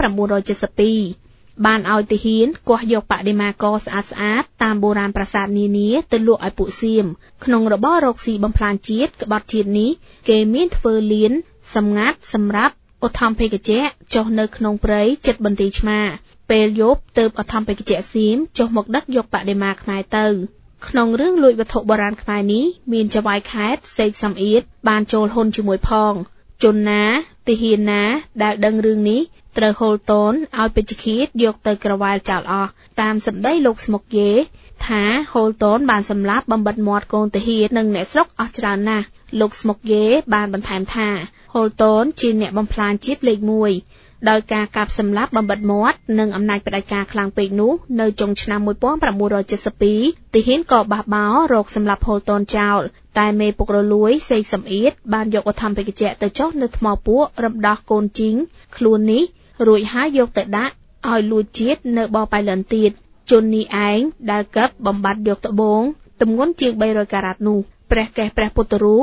1972បានឲ្យទាហានគាស់យកបដិមាករស្អាតៗតាមបុរាណប្រាសាទនានាទៅលក់ឲ្យពួកសៀមក្នុងរបររកស៊ីបំផ្លាញជាតិក្បត់ជាតិនេះគេមានធ្វើលានសម្ងាត់សម្រាប់ឧទ្ធម្ភាគចក្រចុះនៅក្នុងព្រៃជិតបន្ទាយឆ្មារពេលយប់ទើបឧទ្ធម្ភាគចក្រសៀមចុះមកដឹកយកបដិមាខ្មែរទៅក្នុងរឿងលួចវត្ថុបុរាណខ្មែរនេះមានចៅហ្វាយខេត្តសេកសំអៀតបានចូលហ៊ុនជាមួយផងជនណាទាហានណាដែលដឹងរឿងនេះត្រូវហូលតូនឲ្យពេជ្ឈឃាតយកទៅក្រវ៉ាលចោលអស់តាមសម្ដីលោកស្មុកយេថាហូលតូនបានសម្លាប់បំបិតមាត់កូនទាហាននិងអ្នកស្រុកអស់ច្រើនណាស់លោកស្មុកយេបានបន្ថែមថាហូលតូនជាអ្នកបំផ្លាញជាតិលេខ1ដោយការកាប់សម្លាប់បំបិតមាត់និងអំណាចផ្ដាច់ការខ្លាំងពេកនោះនៅចុងឆ្នាំ1972ទាហានក៏បះបោរកសម្លាប់ហូលតូនចោលតែមេពុករលួយសេកសំអៀតបានយកឧទ្ធម្ភាគចក្រទៅចុះនៅថ្មពួករំដោះកូនជីងខ្លួននេះរួចហើយយកទៅដាក់ឲ្យលួចជាតិនៅបបៃលិនទៀតជននេះឯងដែលកឹបបំបត្តិយកត្បូងទម្ងន់ជាង300ការ៉ាត់នោះព្រះកេសព្រះពុទ្ធរូប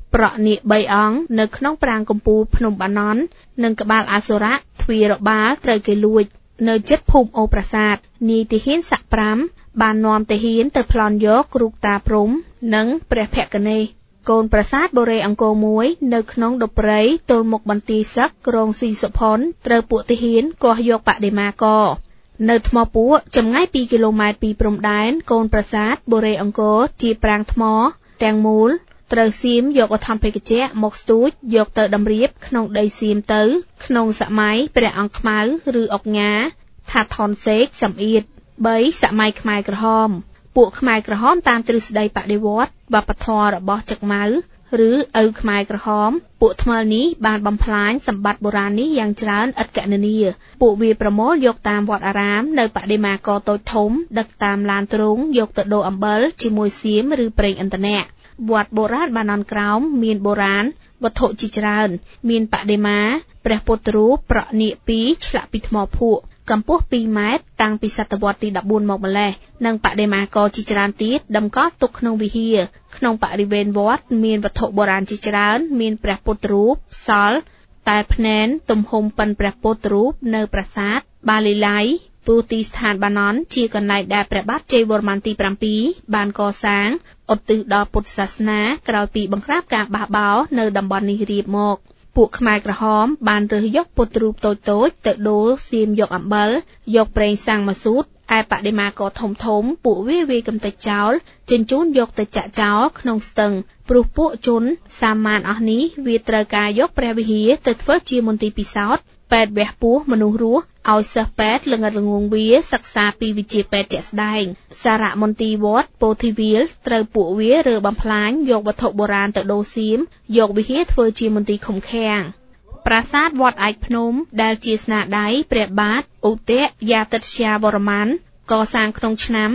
ប្រក់នាគ3អង្គនៅក្នុងប្រាង្គកំពូលភ្នំបាណន់និងក្បាលអសុរៈទ្វារបាលត្រូវគេលួចនៅជិតភូមិអូប្រាសាទនាយទាហានស័ក្តិ5បាននាំទាហានទៅប្លន់យកគ្រូកតាព្រំនិងព្រះភក្នេសកូនប្រាសាទបូរេអង្គរ1នៅក្នុងដុព្រៃទល់មុខបន្ទាយសឹករងស៊ីសុផុនត្រូវពួកទាហានគាស់យកបដិមាករនៅថ្មពួកចម្ងាយ2គីឡូម៉ែត្រពីព្រំដែនកូនប្រាសាទបូរេអង្គរជាប្រាង្គថ្មទាំងមូលត្រូវសៀមយកអធម្មភេកជ្ជៈមកស្ទូចយកទៅតម្រៀបក្នុងដីសៀមទៅក្នុងសម័យព្រះអង្គខ្មៅឬអុកញ៉ាថាថនសេកសំអៀត3សម័យខ្មែរក្រហមពួកខ្មែរក្រហមតាមទ្រឹស្ដីបដិវត្តវប្បធម៌របស់ចឹកម៉ៅឬឪខ្មែរក្រហមពួកថ្មិលនេះបានបំផ្លាញសម្បត្តិបុរាណនេះយ៉ាងច្រើនឥតកណនាពួកវាប្រមូលយកតាមវត្តអារាមនៅបដិមាករតូចធំដឹកតាមឡានទ្រុងយកទៅដូរអំបិលជាមួយសៀមឬប្រេងឥន្ធនៈវត្តបុរាណបាណន់ក្រោមមានបុរាណវត្ថុជាច្រើនមានបដិមាព្រះពុទ្ធរូបប្រក់នាគ2ឆ្លាក់ពីថ្មភក់កម្ពស់2ម៉ែត្រតាំងពីសតវត្សទី14មកម្លេះនិងបដិមាករជាច្រើនទៀតតម្កល់ទុកក្នុងវិហារក្នុងបរិវេណវត្តមានវត្ថុបុរាណជាច្រើនមានព្រះពុទ្ធរូបសល់តែភ្នែនទំហំប៉ុនព្រះពុទ្ធរូបនៅប្រាសាទបាលីឡៃព្រោះទីស្ថានបាណន់ជាកន្លែងដែលព្រះបាទជ័យវរ្ម័នទី7បានកសាងឧទ្ទិសដល់ពុទ្ធសាសនាក្រោយពីបង្ក្រាបការបះបោរនៅតំបន់នេះរៀបមកពួកខ្មែរក្រហមបានរើសយកពុទ្ធរូបតូចៗទៅដូរសៀមយកអំបិលយកប្រេងសាំងមកស៊ូតឯបដិមាករធំពួកវាកំទេចចោលជញ្ជូនយកទៅចាក់ចោលក្នុងស្ទឹងព្រោះពួកជនសាមញ្ញអស់នេះវាត្រូវការយកព្រះវិហារទៅធ្វើជាមន្ទីរពិសោធន៍ពេទ្យវះពោះមនុស្សរស់ឲ្យសិស្សពេទ្យល្ងិតល្ងងវាសិក្សាពីវិជ្ជាពេទ្យជាក់ស្ដែងសារមន្ទីរវត្តពោធិវាលត្រូវពួកវារើបំផ្លាញយកវត្ថុបុរាណទៅដូរសៀមយកវិហារធ្វើជាមន្ទីរឃុំឃាំងប្រាសាទវត្តឯកភ្នំដែលជាស្នាដៃព្រះបាទឧទយាទិត្យាវរ្ម័នកសាងក្នុងឆ្នាំ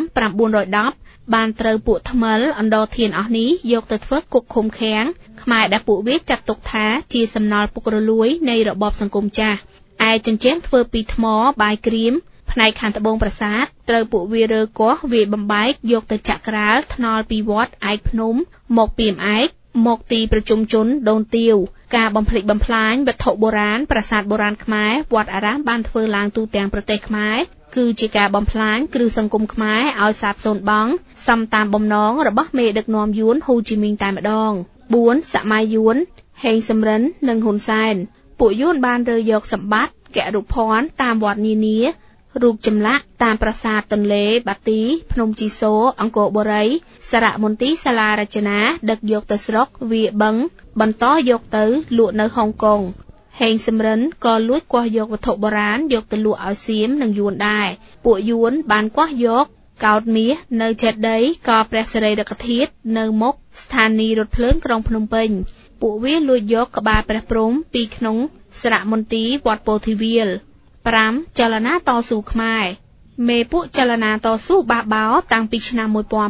910បានត្រូវពួកថ្មិលអណ្ដោធានអស់នេះយកទៅធ្វើគុកឃុំឃាំងខ្មែរដែលពួកវាចាត់ទុកថាជាសំណល់ពុករលួយនៃរបបសង្គមចាស់ឯជញ្ជាំងធ្វើពីថ្មបាយក្រៀមផ្នែកខាងត្បូងប្រាសាទត្រូវពួកវារើគាស់វាបំបែកយកទៅចាក់ក្រាលថ្នល់ពីវត្តឯកភ្នំមកពីមឯកមកទីប្រជុំជនដូនទាវការបំផ្លិចបំផ្លាញវត្ថុបុរាណប្រាសាទបុរាណខ្មែរវត្តអារាមបានធ្វើឡើងទូទាំងប្រទេសខ្មែរគឺជាការបំផ្លាញគ្រឹះសង្គមខ្មែរឲ្យសាបសូន្យបង់សំតាមបំណងរបស់មេដឹកនាំយួនហ៊ូជីមីងតែម្ដង4សម័យយួនហេងសំរិននិងហ៊ុនសែនពួកយួនបានរើយកសម្បត្តិករុភ័ណ្ឌតាមវត្តនានារូបចម្លាក់តាមប្រាសាទទន្លេបាទីភ្នំជីសូអង្គរបូរីសារមន្ទីរសាលារចនាដឹកយកទៅស្រុកវាបឹងបន្តយកទៅលក់នៅហុងកុងហេងសំរិនក៏លួចគាស់យកវត្ថុបុរាណយកទៅលក់ឲ្យសៀមនិងយួនដែរពួកយួនបានគាស់យកកោដ្ឋមាសនៅចេតិយក៏ព្រះសិរីរិកធាតុនៅមុខស្ថានីយ៍រថភ្លើងក្រុងភ្នំពេញពួកវាលួចយកក្បាលព្រះព្រំពីក្នុងសារមន្ទីរវត្តពោធិវាល5ចលនាតស៊ូខ្មែរមេពួកចលនាតស៊ូបះបោរតាំងពីឆ្នាំ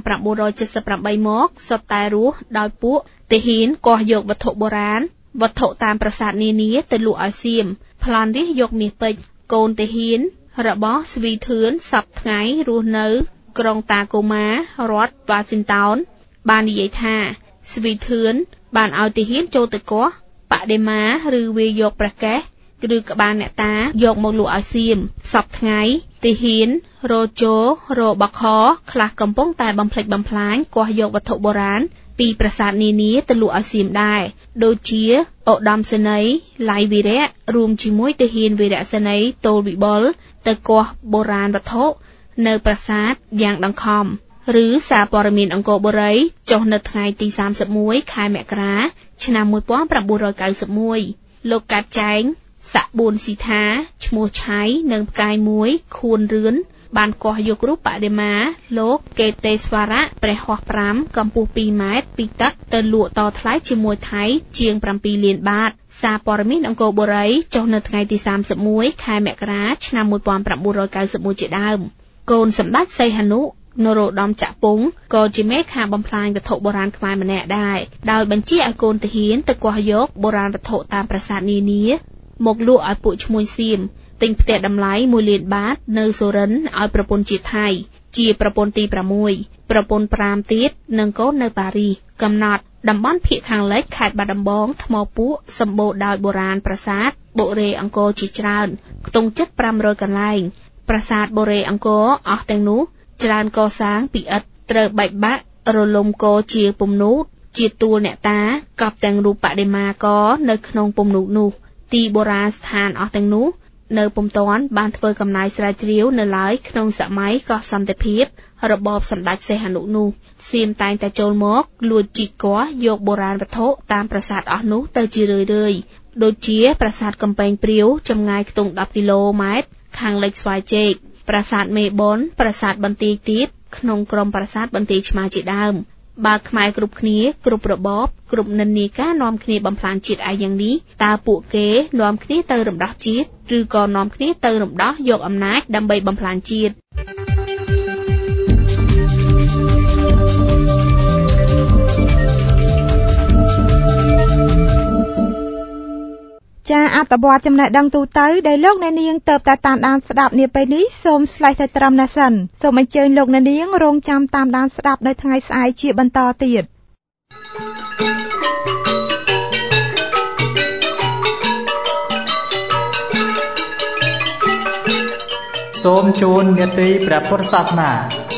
1978មកសុទ្ធតែរស់ដោយពួកទាហានគាស់យកវត្ថុបុរាណវត្ថុតាមប្រាសាទនានាទៅលក់ឲ្យសៀមប្លន់នេះយកមាសពេជ្រកូនទាហានរបស់ស្វីធឿនសពថ្ងៃរស់នៅក្រុងតាកូម៉ារដ្ឋវ៉ាស៊ីនតោនបាននិយាយថាស្វីធឿនបានឲ្យទាហានចូលទៅគាស់បដិមាឬវាយកព្រះកេសឬក្បាលអ្នកតាយកមកលក់ឲ្យសៀមសពថ្ងៃទាហានរជោរបខខ្លះកំពុងតែបំផ្លិចបំផ្លាញគាស់យកវត្ថុបុរាណពីប្រាសាទនានាទៅលក់ឲ្យសៀមដែរដូចជាឧត្តមសេនីយ៍ឡៃវីរៈរួមជាមួយទាហានវីរៈសេនីយ៍តូលវិបុលទៅគាស់បុរាណវត្ថុនៅប្រាសាទយ៉ាងដង្ខំឬសារព័ត៌មានអង្គរបូរីចុះនៅថ្ងៃទី31ខែមករាឆ្នាំ1991លោកកាត់ចែងស័ក្តិ4ស៊ីថាឈ្មោះឆៃនិងផ្កាយ1ខួនរឿនបានគាស់យករូបបដិមាលោកកេតេស្វរៈព្រះហស្ថ5កម្ពស់2ម៉ែត្រពីទឹកទៅលក់តថ្លៃជាមួយថៃជាង7លានបាតសារព័ត៌មានអង្គរបូរីចុះនៅថ្ងៃទី31ខែមករាឆ្នាំ1991ជាដើមកូនសម្ដេចសីហនុនរោត្តមចក្រពងក៏ជាមេខាបំផ្លាញវត្ថុបុរាណខ្មែរម្នាក់ដែរដោយបញ្ជាឲ្យកូនទាហានទៅគាស់យកបុរាណវត្ថុតាមប្រាសាទនានាមកលក់ឲ្យពួកឈ្មួញសៀមទិញផ្ទះតម្លៃ1លានបាតនៅសូរិនឲ្យប្រពន្ធជាថៃជាប្រពន្ធទី6ប្រពន្ធ5ទៀតនិងកូននៅប៉ារីសកំណត់តំបន់ភាគខាងលិចខេត្តបាត់ដំបងថ្មពួកសម្បូរដោយបុរាណប្រាសាទបុរេអង្គរជាច្រើនខ្ទង់ជិត500កន្លែងប្រាសាទបុរេអង្គរអស់ទាំងនោះច្រើនកសាងពីឥដ្ឋត្រូវបែកបាក់រលំកជាពំនូតជាទួលអ្នកតាកប់ទាំងរូបបដិមាករនៅក្នុងពំនូតនោះទីបុរាណស្ថានអស់ទាំងនោះនៅពុំទាន់បានធ្វើកំណាយស្រាវជ្រាវនៅឡើយក្នុងសម័យកោះសន្តិភាពរបបសម្ដេចសីហនុនោះសៀមតែងតែចូលមកលួចជីកគាស់យកបុរាណវត្ថុតាមប្រាសាទអស់នោះទៅជារឿយៗដូចជាប្រាសាទកំពែងព្រាវចម្ងាយខ្ទង់10គីឡូម៉ែត្រខាងលិចស្វាយជែកប្រាសាទមេបុនប្រាសាទបន្ទាយទៀតក្នុងក្រុមប្រាសាទបន្ទាយឆ្មារជាដើមបើខ្មែរគ្រប់គ្នាគ្រប់របបគ្រប់និន្នាការនាំគ្នាបំផ្លាញជាតិឯយ៉ាងនេះតើពួកគេនាំគ្នាទៅរំដោះជាតិឬក៏នាំគ្នាទៅរំដោះយកអំណាចដើម្បីបំផ្លាញជាតិចាអត្ថបទចំណេះដឹងទូទៅដែលលោកអ្នកនាងទៅតែតាមដានស្ដាប់នាពេលនេះសូមស្លេះតែត្រឹមនេះសិនសូមអញ្ជើញលោកអ្នកនាងរងចាំតាមដានស្ដាប់នៅថ្ងៃស្អែកជាបន្តទៀតសូមជូននេតិព្រះពុទ្ធសាសនា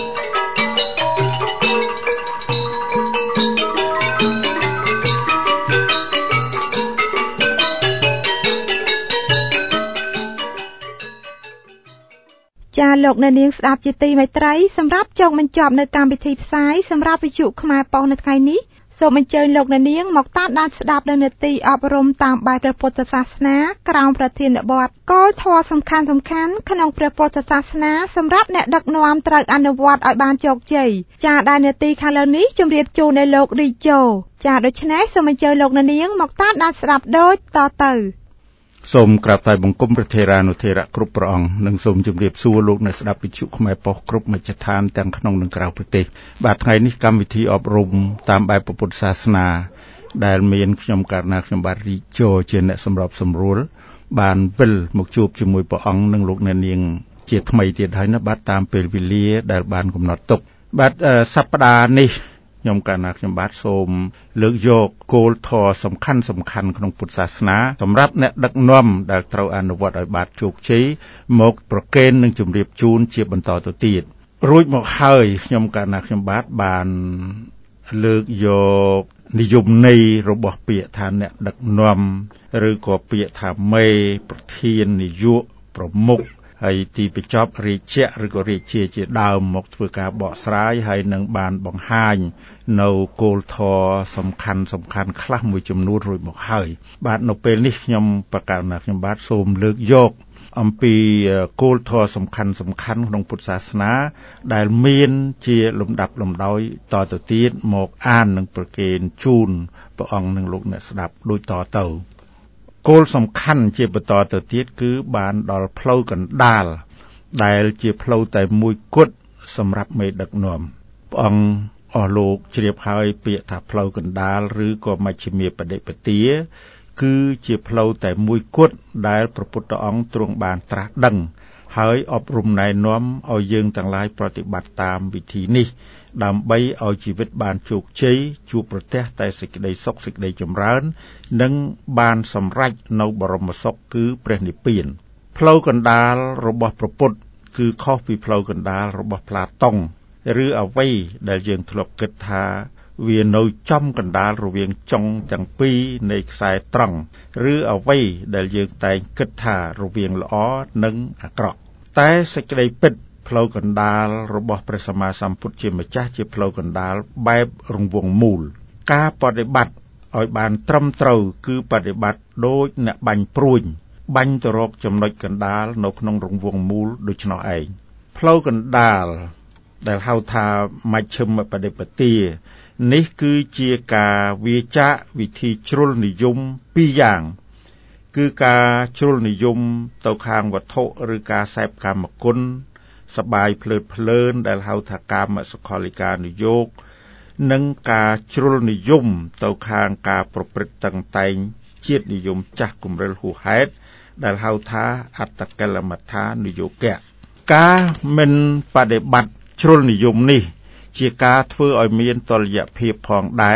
ចាលោកអ្នកនាងស្ដាប់ជាទីមេត្រីសម្រាប់ចុងបញ្ចប់នៅកម្មវិធីផ្សាយសម្រាប់វិទ្យុខ្មែរប៉ុស្តិ៍នៅថ្ងៃនេះសូមអញ្ជើញលោកអ្នកនាងមកតាមដានស្ដាប់នៅនេតិអប់រំតាមបែបព្រះពុទ្ធសាសនាក្រោមប្រធានបទគោលធម៌សំខាន់ៗក្នុងព្រះពុទ្ធសាសនាសម្រាប់អ្នកដឹកនាំត្រូវអនុវត្តឲ្យបានជោគជ័យចាដែលនេតិខាងលើនេះជម្រាបជូនដល់លោករីជូចាដូច្នេះសូមអញ្ជើញលោកអ្នកនាងមកតាមដានស្ដាប់ដូចតទៅសូមក្រាបថ្វាយបង្គំព្រះថេរានុថេរៈគ្រប់ព្រះអង្គនិងសូមជម្រាបសួរលោកអ្នកស្ដាប់វិទ្យុខ្មែរប៉ុស្តិ៍គ្រប់មជ្ឈដ្ឋានទាំងក្នុងនិងក្រៅប្រទេសបាទថ្ងៃនេះកម្មវិធីអប់រំតាមបែបពុទ្ធសាសនាដែលមានខ្ញុំករណាខ្ញុំបាទរីជោជាអ្នកសម្របសម្រួលបានវិលមកជួបជាមួយព្រះអង្គនិងលោកអ្នកនាងជាថ្មីទៀតហើយណាបាទតាមពេលវេលាដែលបានកំណត់ទុកបាទសប្តាហ៍នេះខ្ញុំកណាខ្ញុំបាទសូមលើកយកគោលធម៌សំខាន់ក្នុងពុទ្ធសាសនាសម្រាប់អ្នកដឹកនាំដែលត្រូវអនុវត្តឲ្យបានជោគជ័យមកប្រកេននិងជម្រាបជូនជាបន្តទៅទៀតរួចមកហើយខ្ញុំកណាខ្ញុំបាទបានលើកយកនិយមន័យរបស់ពាក្យថាអ្នកដឹកនាំឬក៏ពាក្យថាមេប្រធាននាយកប្រមុខហើយទីបញ្ចប់រាជៈឬក៏រាជាជាដើមមកធ្វើការបកស្រាយហើយនឹងបានបង្ហាញនៅគោលធម៌សំខាន់ខ្លះមួយចំនួនរួចមកហើយបាទនៅពេលនេះខ្ញុំប្រកាសណាខ្ញុំបាទសូមលើកយកអំពីគោលធម៌សំខាន់ក្នុងពុទ្ធសាសនាដែលមានជាលំដាប់លំដោយតទៅទៀតមកអាននិងប្រគេនជូនព្រះអង្គនិងលោកអ្នកស្ដាប់ដូចតទៅគោលសំខាន់ជាបន្តទៅទៀតគឺបានដល់ផ្លូវកណ្ដាលដែលជាផ្លូវតែមួយគត់សម្រាប់មេដឹកនាំព្រះអង្គអស់លោកជ្រាបហើយពាក្យថាផ្លូវកណ្ដាលឬក៏មជ្ឈិមាបដិបទាគឺជាផ្លូវតែមួយគត់ដែលព្រះពុទ្ធអង្គទ្រង់បានត្រាស់ដឹងហើយអប់រំណែនាំឲ្យយើងទាំងឡាយប្រតិបត្តិតាមវិធីនេះដើម្បីឲ្យជីវិតបានជោគជ័យជួបប្រទះតែសេចក្តីសុខសេចក្តីចម្រើននិងបានសម្រេចនៅបរមសុខគឺព្រះនិព្វានផ្លូវកណ្ដាលរបស់ព្រះពុទ្ធគឺខុសពីផ្លូវកណ្ដាលរបស់ផ្លាតុងឬអ្វីដែលយើងធ្លាប់គិតថាវានៅចំកណ្ដាលរវាងចុងទាំងពីរនៃខ្សែត្រង់ឬអ្វីដែលយើងតែងគិតថារវាងល្អនិងអាក្រក់តែសេចក្តីពិតផ្លូវកណ្ដាលរបស់ព្រះសម្មាសម្ពុទ្ធជាម្ចាស់ជាផ្លូវកណ្ដាលបែបរង្វង់មូលការបដិបត្តិឲ្យបានត្រឹមត្រូវគឺបដិបត្តិដូចអ្នកបាញ់ព្រួញបាញ់ទៅរកចំណុចកណ្ដាលនៅក្នុងរង្វង់មូលដូច្នោះឯងផ្លូវកណ្ដាលដែលហៅថាមជ្ឈិមបដិបទានេះគឺជាការវាចាកវិធីជ្រុលនិយមពីរយ៉ាងគឺការជ្រុលនិយមទៅខាងវត្ថុឬការសេពកាមគុណសបាយភ្លើនដែលហៅថាកាមសុខលិកានុយោគនិងការជ្រុលនិយមទៅខាងការប្រព្រឹត្តតឹងតែងជាតិនិយមចាស់គំរិលហួសហេតុដែលហៅថាអត្តកលមដ្ឋានុយោគៈការមិនបដិបត្តិជ្រុលនិយមនេះជាការធ្វើឲ្យមានតុល្យភាពផងដែរ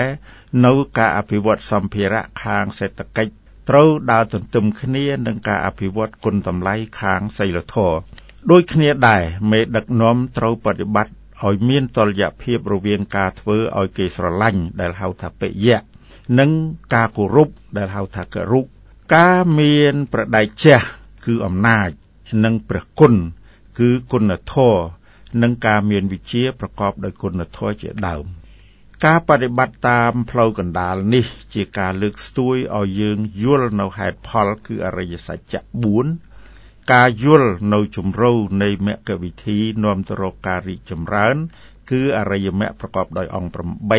នៅការអភិវឌ្ឍសម្ភារៈខាងសេដ្ឋកិច្ចត្រូវដើរទន្ទឹមគ្នានឹងការអភិវឌ្ឍគុណតម្លៃខាងសីលធម៌ដូចគ្នាដែរមេដឹកនាំត្រូវបប្រតិបត្តិឲ្យមានតុល្យភាពរវាងការធ្វើឲ្យគេស្រឡាញ់ដែលហៅថាបិយៈនិងការគោរពដែលហៅថាគរុការមានប្រដេជះគឺអំណាចនិងព្រះគុណគឺគុណធម៌និងការមានវិជ្ជាប្រកបដោយគុណធម៌ជាដើមការបដិបត្តិតាមផ្លូវកណ្ដាលនេះជាការលើកស្ទួយឲ្យយើងយល់នៅហេតុផលគឺអរិយសច្ចៈ4ការយល់នៅជំរូវនៃមគ្គវិធីនាំទៅរកការរីកចម្រើនគឺអរិយមគ្គប្រកបដោយអង្គ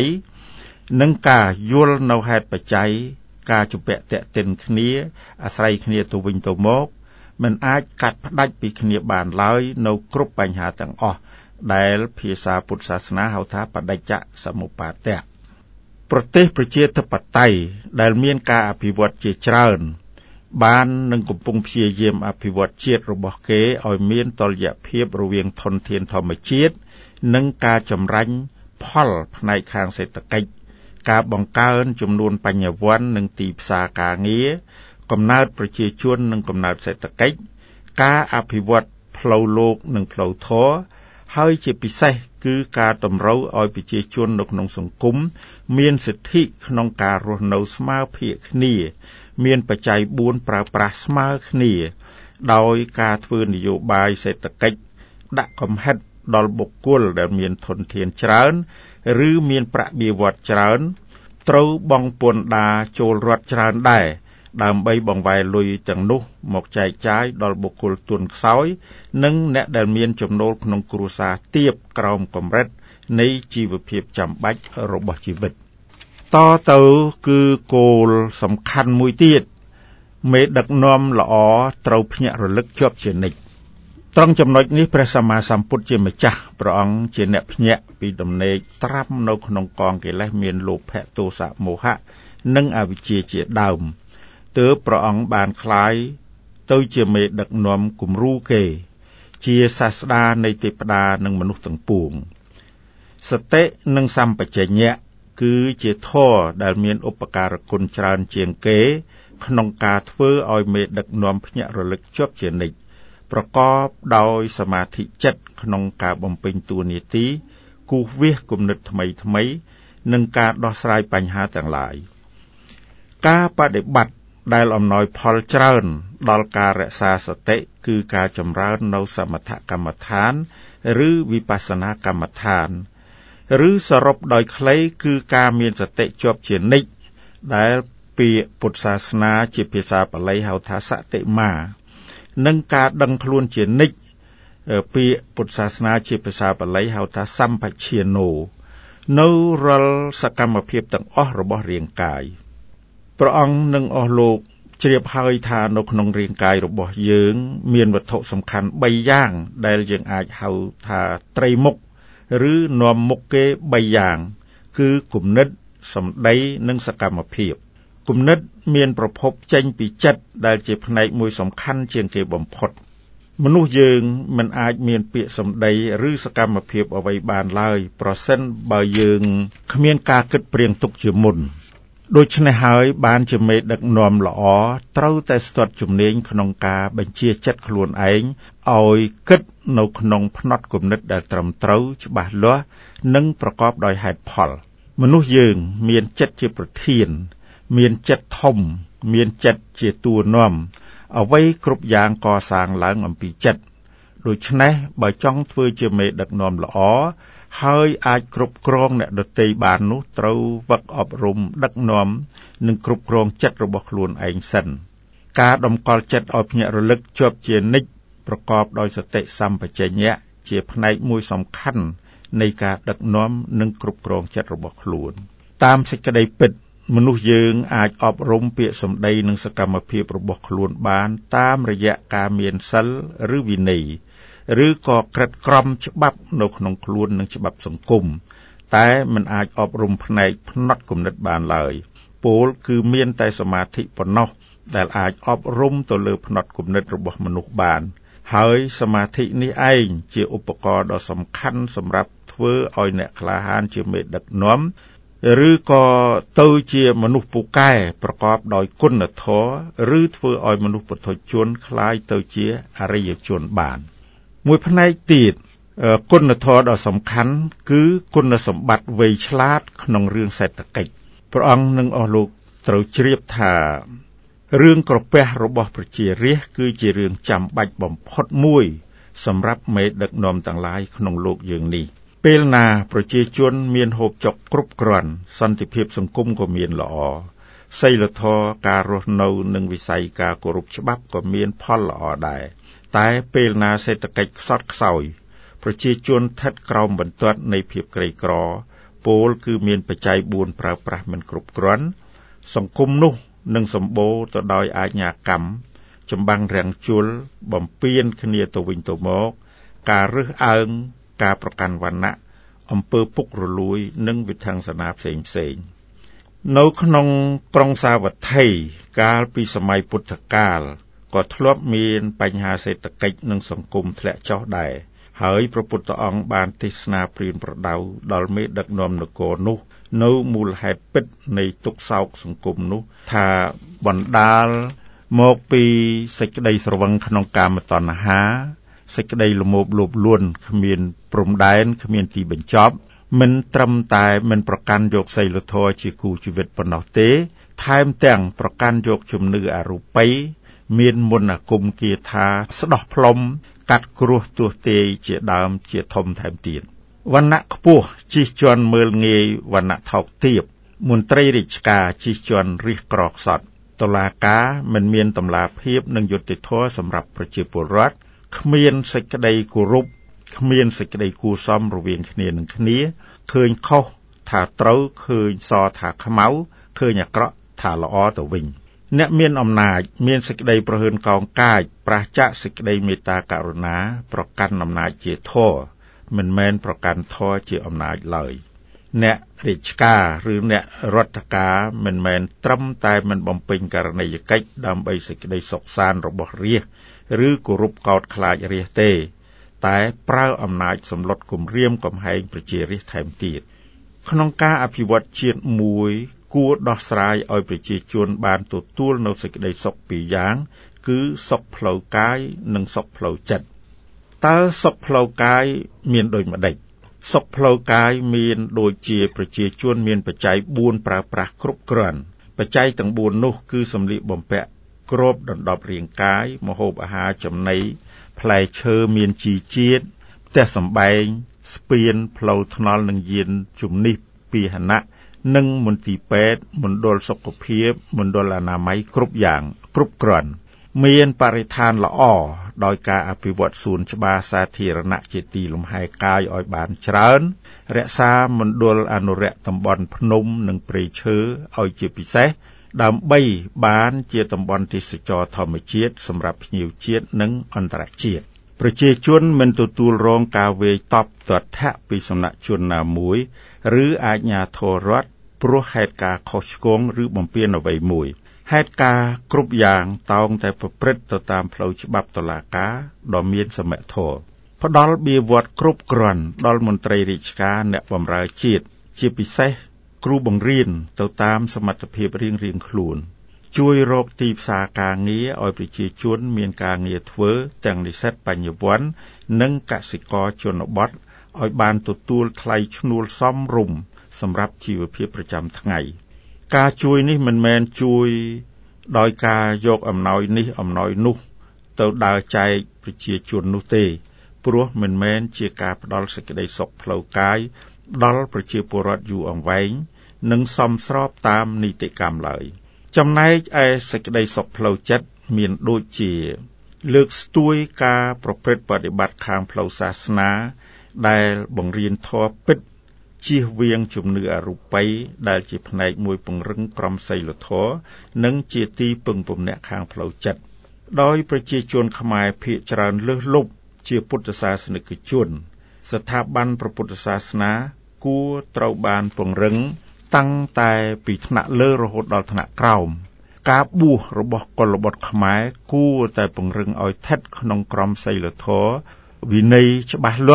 8និងការយល់នៅហេតុបច្ច័យការជំពាក់តេតិនគ្នាអាស្រ័យគ្នាទៅវិញទៅមកមិនអាចកាត់ផ្ដាច់ពីគ្នាបានឡើយនៅគ្រប់បញ្ហាទាំងអស់ដែលភាសាពុទ្ធសាសនាហៅថាបដិច្ចសមុប្បាទៈប្រទេសប្រជាធិបតេយ្យដែលមានការអភិវឌ្ឍជាច្រើនបាននឹងកំពុងព្យាយាមអភិវឌ្ឍជាតិរបស់គេឲ្យមានតុល្យភាពរវាងធនធានធម្មជាតិនិងការចម្រាញ់ផលផ្នែកខាងសេដ្ឋកិច្ចការបង្កើនចំនួនបញ្ញវន្តនិងទីផ្សារការងារកំណើតប្រជាជននិងកំណើតសេដ្ឋកិច្ចការអភិវឌ្ឍផ្លូវលោកនិងផ្លូវធម៌ហើយជាពិសេសគឺការតម្រូវឲ្យប្រជាជននៅក្នុងសង្គមមានសិទ្ធិក្នុងការរស់នៅស្មើភាគគ្នាមានបច្ច័យ4ប្រើប្រាស់ស្មើគ្នាដោយការធ្វើនយោបាយសេដ្ឋកិច្ចដាក់កំហិតដល់បុគ្គលដែលមានធនធានច្រើនឬមានប្រាក់បៀវត្សច្រើនត្រូវបង់ពន្ធដារចូលរដ្ឋច្រើនដែរដើម្បីបង្វែរលុយទាំងនោះមកចែកចាយដល់បុគ្គលទុនខ្សោយនិងអ្នកដែលមានចំណូលក្នុងគ្រួសារទាបក្រោមកម្រិតនៃជីវភាពចាំបាច់របស់ជីវិតតទៅគឺគោលសំខាន់មួយទៀតមេដឹកនាំល្អត្រូវភ្ញាក់រលឹកជាប់ជានិច្ចត្រង់ចំណុចនេះព្រះសម្មាសម្ពុទ្ធជាម្ចាស់ព្រះអង្គជាអ្នកភ្ញាក់ពីដំណេកត្រាំនៅក្នុងកងកិលេសមានលោភៈទោសៈមោហៈនិងអវិជ្ជាជាដើមទើបព្រះអង្គបានក្លាយទៅជាមេដឹកនាំគំរូគេជាសាស្តានៃទេពតានិងមនុស្សទាំងពួងសតិនិងសម្បជញ្ញៈគឺជាធម៌ដែលមានឧបការគុណច្រើនជាងគេក្នុងការធ្វើឲ្យមេដឹកនាំភ្ញាក់រលឹកជាប់ជានិច្ចប្រកបដោយសមាធិចិត្តក្នុងការបំពេញតួនាទីគូសវាសគំនិតថ្មីៗនិងការដោះស្រាយបញ្ហាទាំងឡាយការបដិបត្តិដែលអំណោយផលច្រើនដល់ការរក្សាសតិគឺការចម្រើននៅសមថកម្មដ្ឋានឬវិបស្សនាកម្មដ្ឋានឬសរុបដោយខ្លីគឺការមានសតិជាប់ជានិច្ចដែលពាក្យពុទ្ធសាសនាជាភាសាបាលីហៅថាសតិមានិងការដឹងខ្លួនជានិច្ចពាក្យពុទ្ធសាសនាជាភាសាបាលីហៅថាសម្បជ្ឈាណូនៅរាល់សកម្មភាពទាំងអស់របស់រាងកាយព្រះអង្គនឹងអស់លោកជ្រាបហើយថានៅក្នុងរាងកាយរបស់យើងមានវត្ថុសំខាន់3យ៉ាងដែលយើងអាចហៅថាត្រីមុខឬនាំមុខគេ3យ៉ាងគឺគំនិតសម្ដីនិងសកម្មភាពគំនិតមានប្រភពចេញពីចិត្តដែលជាផ្នែកមួយសំខាន់ជាងគេបំផុតមនុស្សយើងមិនអាចមានពាក្យសម្ដីឬសកម្មភាពអ្វីបានឡើយប្រសិនបើយើងគ្មានការគិតព្រៀងទុកជាមុនដូច្នេះហើយបានជាមេដឹកនាំល្អត្រូវតែស្ទាត់ជំនាញក្នុងការបញ្ជាចិត្តខ្លួនឯងឲ្យគិតនៅក្នុងផ្នត់គំនិតដែលត្រឹមត្រូវច្បាស់លាស់និងប្រកបដោយហេតុផលមនុស្សយើងមានចិត្តជាប្រធានមានចិត្តធំមានចិត្តជាតួនាំអ្វីគ្រប់យ៉ាងកសាងឡើងអំពីចិត្តដូច្នេះបើចង់ធ្វើជាមេដឹកនាំល្អហើយអាចគ្រប់គ្រងអ្នកដទៃបាននោះត្រូវវឹកអប់រំដឹកនាំនិងគ្រប់គ្រងចិត្តរបស់ខ្លួនឯងសិនការតម្កល់ចិត្តឲ្យភ្ញាក់រលឹកជាប់ជានិច្ចប្រកបដោយសតិសម្បជញ្ញៈជាផ្នែកមួយសំខាន់នៃការដឹកនាំនិងគ្រប់គ្រងចិត្តរបស់ខ្លួនតាមសេចក្តីពិតមនុស្សយើងអាចអប់រំពាក្យសម្ដីនិងសកម្មភាពរបស់ខ្លួនបានតាមរយៈការមានសិលឬវិន័យឬក៏ក្រិតក្រមច្បាប់នៅក្នុងខ្លួននិងច្បាប់សង្គមតែមិនអាចអប់រំផ្នែកផ្នត់គំនិតបានឡើយពោលគឺមានតែសមាធិប៉ុណ្ណោះដែលអាចអប់រំទៅលើផ្នត់គំនិតរបស់មនុស្សបានហើយសមាធិនេះឯងជាឧបករណ៍ដ៏សំខាន់សម្រាប់ធ្វើឲ្យអ្នកក្លាហានជាមេដឹកនាំឬក៏ទៅជាមនុស្សពូកែប្រកបដោយគុណធម៌ឬធ្វើឲ្យមនុស្សពុទ្ធជនคล้ายទៅជាអរិយជនបានមួយផ្នែកទៀតគុណធម៌ដ៏សំខាន់គឺគុណសម្បត្តិវៃឆ្លាតក្នុងរឿងសេដ្ឋកិច្ចព្រះអង្គនឹងអស់លោកត្រូវជ្រាបថារឿងក្រពះរបស់ប្រជារាស្ត្រគឺជារឿងចាំបាច់បំផុតមួយសម្រាប់មេដឹកនាំទាំងឡាយក្នុងលោកយើងនេះពេលណាប្រជាជនមានហូបចុកគ្រប់គ្រាន់សន្តិភាពសង្គមក៏មានល្អសីលធម៌ការរស់នៅនិងវិស័យការគោរពច្បាប់ក៏មានផលល្អដែរតែពេលណាសេដ្ឋកិច្ចខ្សត់ខ្សោយប្រជាជនស្ថិតក្រោមបន្ទាត់នៃភាពក្រីក្រពោលគឺមានបច្ច័យ4ប្រើប្រាស់មិនគ្រប់គ្រាន់សង្គមនោះនឹងសម្បូរទៅដោយអាជ្ញាកម្មចម្បាំងរាំងជលបំពានគ្នាទៅវិញទៅមកការរើសអើងការប្រកាន់វណ្ណៈអំពើពុករលួយនិងវិធានសនាផ្សេងៗនៅក្នុងក្រុងសាវត្ថីកាលពីសម័យពុទ្ធកាលក៏ធ្លាប់មានបញ្ហាសេដ្ឋកិច្ចនិងសង្គមធ្លាក់ចុះដែរហើយព្រះពុទ្ធអង្គបានទេសនាព្រានប្រដៅដល់មេដឹកនាំនគរនោះនៅមូលហេតុពិតនៃទុក្ខសោកសង្គមនោះថាបណ្ដាលមកពីសេចក្តីស្រវឹងក្នុងកាមតណ្ហាសេចក្តីលមោបលោភលួនគ្មានព្រំដែនគ្មានទីបញ្ចប់មិនត្រឹមតែមិនប្រកាន់យកសីលធម៌ជាគូជីវិតប៉ុណ្ណោះទេថែមទាំងប្រកាន់យកជំនឿអរូបីមានមន្តអាគមគាថាស្ដោះផ្លុំកាត់គ្រោះទោះទេជាដើមជាធំថែមទៀតវណ្ណៈខ្ពស់ជិះជាន់មើលងាយវណ្ណៈថោកទាបមន្ត្រីរាជការជិះជាន់រិះក្រខ្សត់តុលាការមិនមានតម្លាភាពនិងយុត្តិធម៌សម្រាប់ប្រជាពលរដ្ឋគ្មានសេចក្តីគោរពគ្មានសេចក្តីគួរសមរវាងគ្នានឹងគ្នាឃើញខុសថាត្រូវឃើញសថាខ្មៅឃើញអាក្រក់ថាល្អទៅវិញអ្នកមានអំណាចមានសេចក្តីប្រហើនកោងកាចប្រះចាកសេចក្តីមេត្តាករុណាប្រកាន់អំណាចជាធម៌មិនមែនប្រកាន់ធម៌ជាអំណាចឡើយអ្នករាជការឬអ្នករដ្ឋការមិនមែនត្រឹមតែមិនបំពេញករណីយកិច្ចដើម្បីសេចក្តីសុខសាន្តរបស់រាស្ត្រឬគោរពកោតខ្លាចរាស្ត្រទេតែប្រើអំណាចសម្លុតគំរាមកំហែងប្រជារាស្ត្រថែមទៀតក្នុងការអភិវឌ្ឍជាតិមួយគួរដោះស្រាយឲ្យប្រជាជនបានទទួលនូវសេចក្តីសុខពីរយ៉ាងគឺសុខផ្លូវកាយនិងសុខផ្លូវចិត្តតើសុខផ្លូវកាយមានដូចម្ដេចសុខផ្លូវកាយមានដូចជាប្រជាជនមានបច្ច័យ4ប្រើប្រាស់គ្រប់គ្រាន់បច្ច័យទាំង4នោះគឺសម្លៀកបំពាក់គ្របដណ្ដប់រាងកាយម្ហូបអាហារចំណីផ្លែឈើមានជីជាតិផ្ទះសម្បែងស្ពានផ្លូវថ្នល់និងយានជំនិះពាហនៈនិងមន្ទីរពេទ្យមណ្ឌលសុខភាពមណ្ឌលអនាម័យគ្រប់យ៉ាងគ្រប់គ្រាន់មានបរិស្ថានល្អដោយការអភិវឌ្ឍសួនច្បារសាធារណៈជាទីលំហែកាយឲ្យបានច្រើនរក្សាមណ្ឌលអនុរក្សតំបន់ភ្នំនិងព្រៃឈើឲ្យជាពិសេសដើម្បីបានជាតំបន់ទេសចរណ៍ធម្មជាតិសម្រាប់ភ្ញៀវជាតិនិងអន្តរជាតិប្រជាជនមិនទទួលរងការវាយតប់ទាត់ធាក់ពីសំណាក់ជនណាមួយឬអាជ្ញាធររដ្ឋព្រោះហេតុការខុសឆ្គងឬបំពានអ្វីមួយហេតុការគ្រប់យ៉ាងតោងតែប្រព្រឹត្តទៅតាមផ្លូវច្បាប់តុលាការដ៏មានសមធម៌ផ្ដល់បៀវត្សគ្រប់គ្រាន់ដល់មន្ត្រីរាជការអ្នកបម្រើជាតិជាពិសេសគ្រូបង្រៀនទៅតាមសមត្ថភាពរៀងៗខ្លួនជួយរកទីផ្សារការងារឲ្យប្រជាជនមានការងារធ្វើទាំងនិស្សិតបញ្ញវន្តនិងកសិករជនបទឲ្យបានទទួលថ្លៃឈ្នួលសមរម្យសម្រាប់ជីវភាពប្រចាំថ្ងៃការជួយនេះមិនមែនជួយដោយការយកអំណោយនេះអំណោយនោះទៅដើរចែកប្រជាជននោះទេព្រោះមិនមែនជាការផ្ដល់សេចក្តីសុខផ្លូវកាយដល់ប្រជាពលរដ្ឋយូរអង្វែងនិងសមស្របតាមនីតិកម្មឡើយចំណែកឯសេចក្តីសុខផ្លូវចិត្តមានដូចជាលើកស្ទួយការប្រព្រឹត្តបដិបត្តិខាងផ្លូវសាសនាដែលបង្រៀនធម៌ពិតជៀសវាងជំនឿអរូបីដែលជាផ្នែកមួយពង្រឹងក្រមសីលធម៌និងជាទីពឹងពំនាក់ខាងផ្លូវចិត្តដោយប្រជាជនខ្មែរភាគច្រើនលើសលប់ជាពុទ្ធសាសនិកជនស្ថាប័នព្រះពុទ្ធសាសនាគួរត្រូវបានពង្រឹងតាំងតែពីថ្នាក់លើរហូតដល់ថ្នាក់ក្រោមការបួសរបស់កុលបុត្រខ្មែរគួរតែពង្រឹងឲ្យស្ថិតក្នុងក្រមសីលធម៌វិន័យច្បាស់លាស់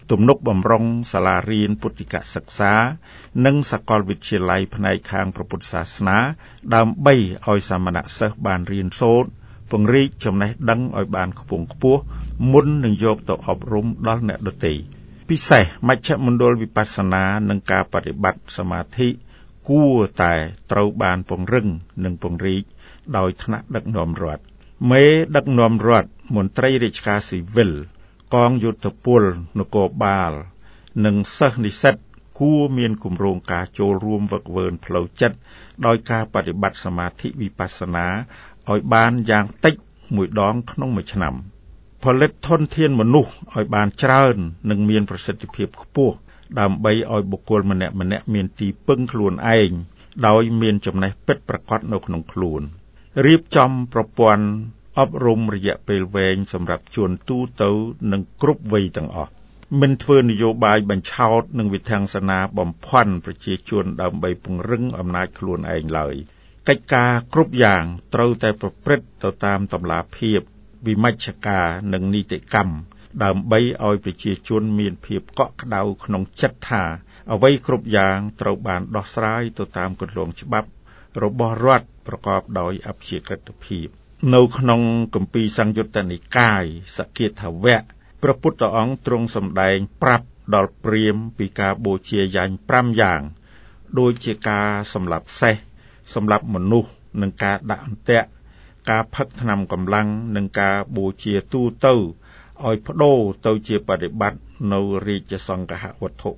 ទំនុកបំរុងសាលារៀនពុទ្ធិកសិក្សានិងសាកលវិទ្យាល័យផ្នែកខាងព្រះពុទ្ធសាសនាដើម្បីឲ្យសាមណសិស្សបានរៀនសូត្រពង្រីកចំណេះដឹងឲ្យបានខ្ពង់ខ្ពស់មុននឹងយកទៅអប់រំដល់អ្នកដទៃពិសេសមជ្ឈមណ្ឌលវិបស្សនានិងការបដិបត្តិសមាធិគួរតែត្រូវបានពង្រឹងនិងពង្រីកដោយថ្នាក់ដឹកនាំរដ្ឋមេដឹកនាំរដ្ឋមន្ត្រីរាជការស៊ីវិលកងយោធពលនគរបាលនិងសិស្សនិស្សិតគួរមានគម្រោងការចូលរួមវឹកវើផ្លូវចិត្តដោយការបដិបត្តិសមាធិវិបស្សនាឲ្យបានយ៉ាងតិចមួយដងក្នុងមួយឆ្នាំផលិតធនធានមនុស្សឲ្យបានច្រើននិងមានប្រសិទ្ធភាពខ្ពស់ដើម្បីឲ្យបុគ្គលម្នាក់ៗមានទីពឹងខ្លួនឯងដោយមានចំណេះពិតប្រាកដនៅក្នុងខ្លួនរៀបចំប្រព័ន្ធអប់រំរយៈពេលវែងសម្រាប់ជនទូទៅនិងគ្រប់វ័យទាំងអស់មិនធ្វើនយោបាយបញ្ឆោតនិងវិធានការបំភាន់ប្រជាជនដើម្បីពង្រឹងអំណាចខ្លួនឯងឡើយកិច្ចការគ្រប់យ៉ាងត្រូវតែប្រព្រឹត្តទៅតាមតម្លាភាពវិមជ្ឈការនិងនីតិកម្មដើម្បីឲ្យប្រជាជនមានភាពកក់ក្ដៅក្នុងចិត្តថាអ្វីគ្រប់យ៉ាងត្រូវបានដោះស្រាយទៅតាមគន្លងច្បាប់របស់រដ្ឋប្រកបដោយអព្យាក្រឹតភាពនៅក្នុងគម្ពីរសង្យុត្តនិកាយសគាថាវៈព្រះពុទ្ធអង្គទ្រង់សម្ដែងប្រាប់ដល់ព្រាហ្មណ៍ពីការបូជាយញ្ញ5យ៉ាងដូចជាការសម្លាប់សេះសម្លាប់មនុស្សនិងការដាក់អន្ទាក់ការផឹកថ្នាំកម្លាំងនិងការបូជាទូទៅឲ្យបដូរទៅជាបដិបត្តិនៅរាជសង្ឃហវត្ថុ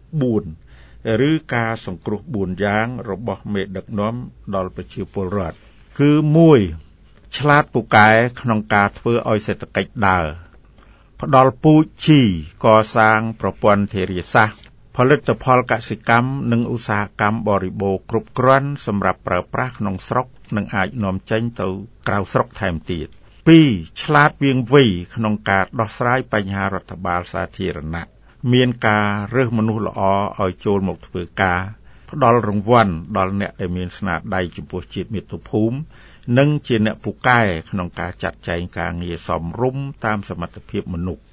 4ឬការសង្គ្រោះ4យ៉ាងរបស់មេដឹកនាំដល់ប្រជាពលរដ្ឋគឺ1ឆ្លាតពូកែក្នុងការធ្វើឲ្យសេដ្ឋកិច្ចដើរផ្ដល់ពូជជីកសាងប្រព័ន្ធធារាសាស្ត្រផលិតផលកសិកម្មនិងឧស្សាហកម្មបរិបូរណ៍គ្រប់គ្រាន់សម្រាប់ប្រើប្រាស់ក្នុងស្រុកនិងអាចនាំចេញទៅក្រៅស្រុកថែមទៀត2ឆ្លាតវាងវៃក្នុងការដោះស្រាយបញ្ហារដ្ឋបាលសាធារណៈមានការរើសមនុស្សល្អឲ្យចូលមកធ្វើការផ្ដល់រង្វាន់ដល់អ្នកដែលមានស្នាដៃចំពោះជាតិមាតុភូមិនិងជាអ្នកពូកែក្នុងការចាត់ចែងការងារសមរម្យតាមសមត្ថភាពមនុស្ស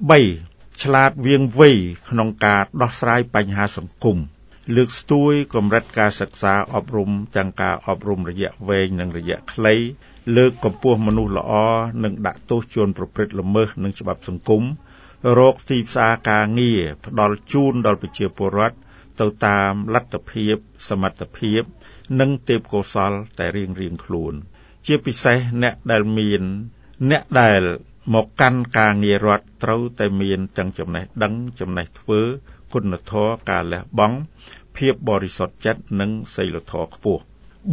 3ឆ្លាតវាងវៃក្នុងការដោះស្រាយបញ្ហាសង្គមលើកស្ទួយកម្រិតការសិក្សាអប់រំទាំងការអប់រំរយៈវែងនិងរយៈខ្លីលើកកម្ពស់មនុស្សល្អនិងដាក់ទោសជនប្រព្រឹត្តល្មើសនឹងច្បាប់សង្គមរកទីផ្សារការងារផ្ដល់ជូនដល់ប្រជាពលរដ្ឋទៅតាមលទ្ធភាពសមត្ថភាពនិងទេពកោសល្យតែរៀងៗខ្លួនជាពិសេសអ្នកដែលមកកាន់ការងាររដ្ឋត្រូវតែមានទាំងចំណេះដឹងចំណេះធ្វើគុណធម៌ការលះបង់ភាពបរិសុទ្ធចិត្តនិងសីលធម៌ខ្ពស់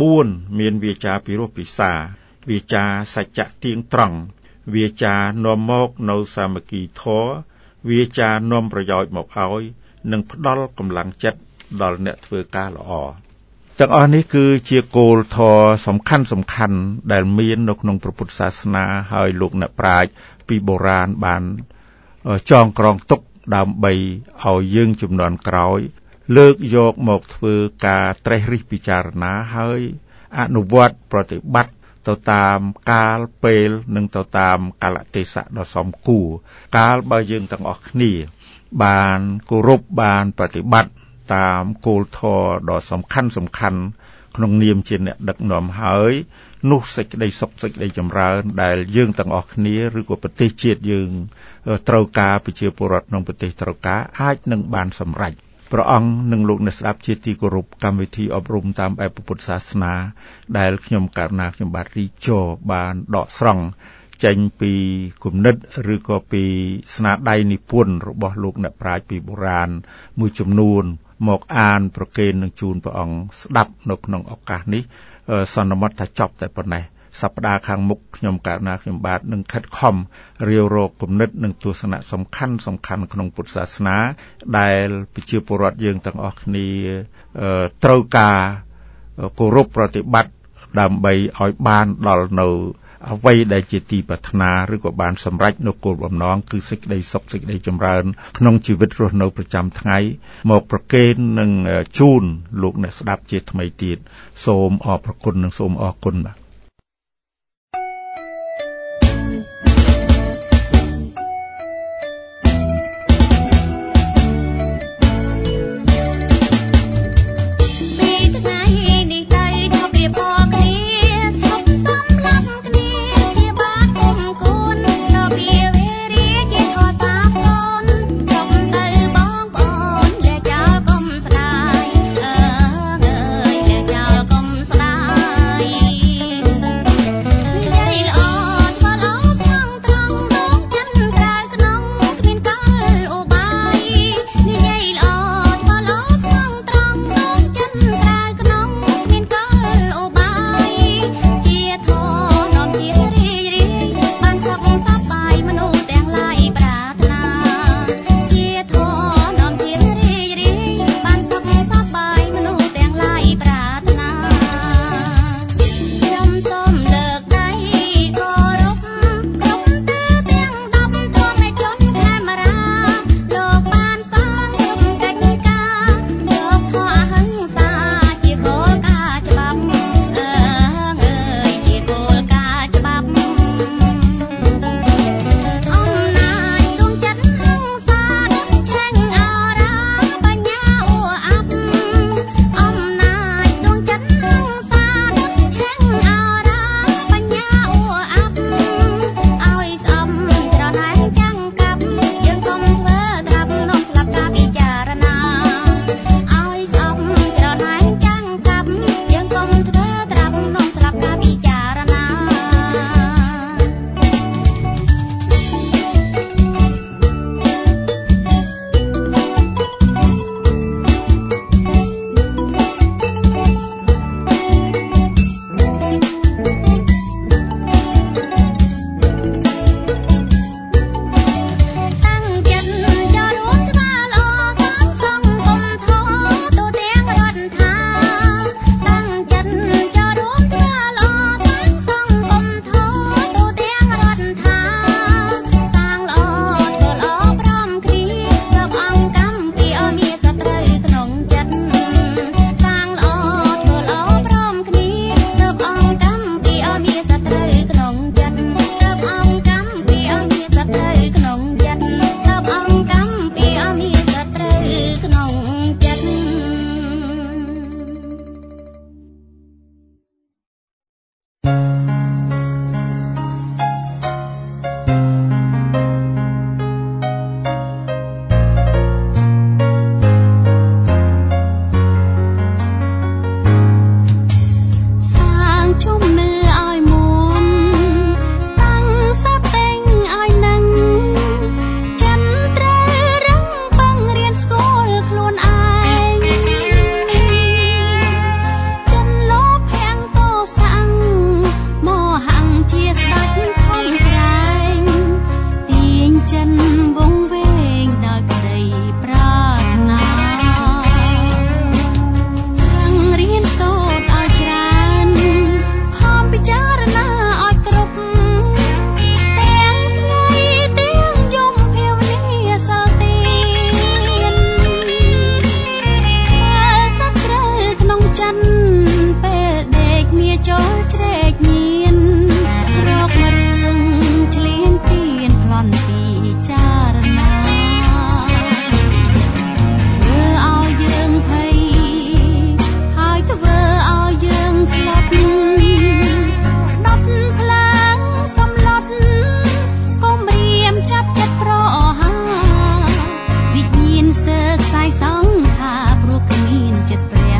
4មានវាចាពិរោះពិសាវាចាសច្ចៈទៀងត្រង់វាចានាំមកនៅសាមគ្គីធម៌វាចានាំប្រយោជន៍មកឲ្យនិងផ្ដល់កម្លាំងចិត្តដល់អ្នកធ្វើការល្អទាំងអស់នេះគឺជាគោលធម៌សំខាន់ដែលមាននៅក្នុងព្រះពុទ្ធសាសនាហើយលោកអ្នកប្រាជ្ញពីបុរាណបានចងក្រងទុកដើម្បីឲ្យយើងជំនាន់ក្រោយលើកយកមកធ្វើការត្រេះរិះពិចារណាហើយអនុវត្តប្រតិបត្តិទៅតាមកាលពេលនិងទៅតាមកាលៈទេសៈដ៏សមគួរកាលបើយើងទាំងអស់គ្នាបានគោរពបានប្រតិបត្តិតាមគោលធម៌ដ៏សំខាន់ក្នុងនាមជាអ្នកដឹកនាំហើយនោះសេចក្តីសុខសេចក្តីចម្រើនដែលយើងទាំងអស់គ្នាឬក៏ប្រទេសជាតិយើងត្រូវការប្រជាពលរដ្ឋក្នុងប្រទេសត្រូវការអាចនឹងបានសម្រេចព្រះអង្គនិងលោកអ្នកស្ដាប់ជាទីគោរពកម្មវិធីអប់រំតាមបែបពុទ្ធសាសនាដែលខ្ញុំករណាខ្ញុំបាទរីចោបានដកស្រង់ចេញពីគំនិតឬក៏ពីស្នាដៃនិពន្ធរបស់លោកអ្នកប្រាជ្ញពីបុរាណមួយចំនួនមកអានប្រកេននឹងជូនព្រះអង្គស្ដាប់នៅក្នុងឱកាសនេះសន្មតថាចប់តែប៉ុណ្ណេះសប្តាហ៍ខាងមុខខ្ញុំករណាខ្ញុំបាទនឹងខិតខំរាវរកគំនិតនិងទស្សនៈសំខាន់ក្នុងពុទ្ធសាសនាដែលប្រជាពលរដ្ឋយើងទាំងអស់គ្នាត្រូវការគោរពប្រតិបត្តិដើម្បីឲ្យបានដល់នៅអ្វីដែលជាទីប្រាថ្នាឬក៏បានសម្រេចនៅគោលបំណងគឺសេចក្តីសុខសេចក្តីចម្រើនក្នុងជីវិតរស់នៅប្រចាំថ្ងៃមកប្រកេននិងជូនលោកអ្នកស្ដាប់ជាថ្មីទៀតសូមអរព្រគុណនិងសូមអរគុណបាទចិនវងវែងដោយក្តីប្រាថ្នាទាំងរៀនសូត្រឲ្យច្រើនខំពិចារណាឲ្យគ្រប់ទាំងថ្ងៃទាំងយប់ភាវនាសិលទានដែលសត្វត្រូវក្នុងចិនពេលដេកមាចូលជ្រែកញៀនរករឿងឆ្លៀនពៀនប្លន់ពីចារណាធ្វើឲ្យយើងភ័យហើយធ្វើឲ្យយើងស្លុតដុតខ្លាំងសំឡុតកុំរៀមចាប់ចិត្តប្រហាវិញ្ញាណស្ទើរខ្សែសង្ខារព្រោះគ្មានចិត្តព្រះ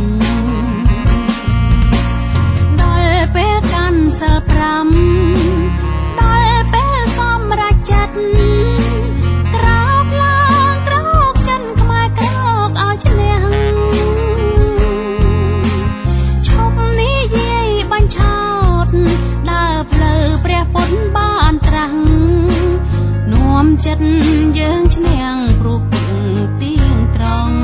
ដល់ពេលកាន់សិល5ដល់ពេលសម្រេចចិត្តក្រោកឡើងក្រោកចិនខ្មែរក្រោកឲ្យឈ្នះឈប់និយាយបាញ់ឆោតដើរផ្លូវព្រះពុទ្ធបានត្រាស់នាំចិត្តយើងឈ្នះព្រោះពីងទៀងត្រង់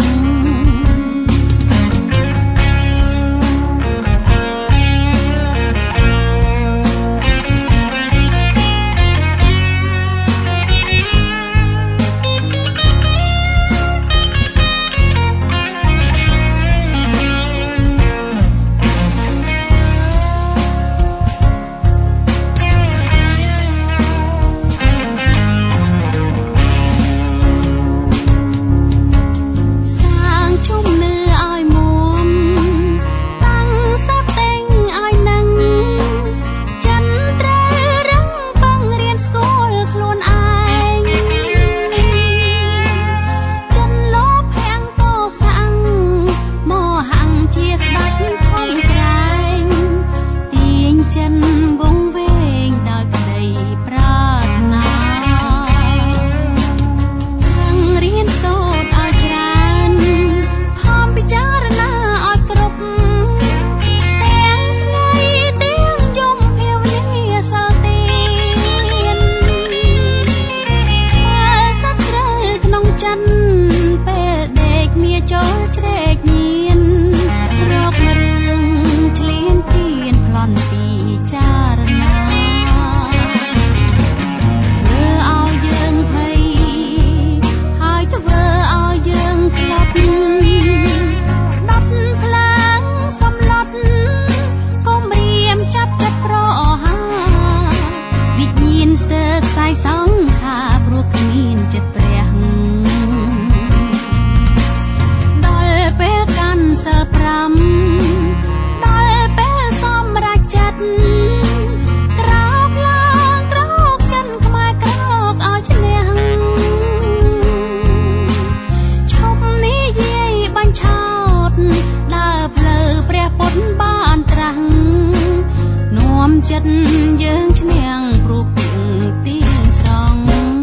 ចិត្តយើងឈ្នះព្រោះពីងទៀងត្រង់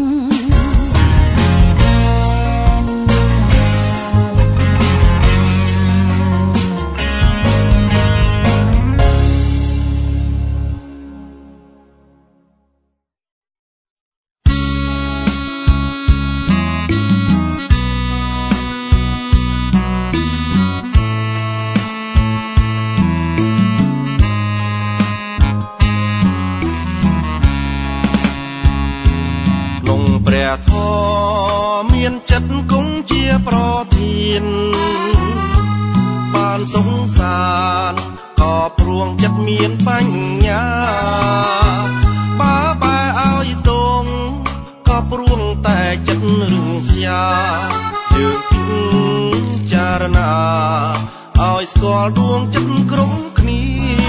ធម៌មានចិត្តគង់ជាប្រធានបានសង្សារក៏ព្រួងចិត្តមានបញ្ញាបើបែឲ្យទងក៏ព្រួងតែចិត្តរឹងស្យាយើងពិចារណាឲ្យស្គាល់ដួងចិត្តគ្រប់គ្នា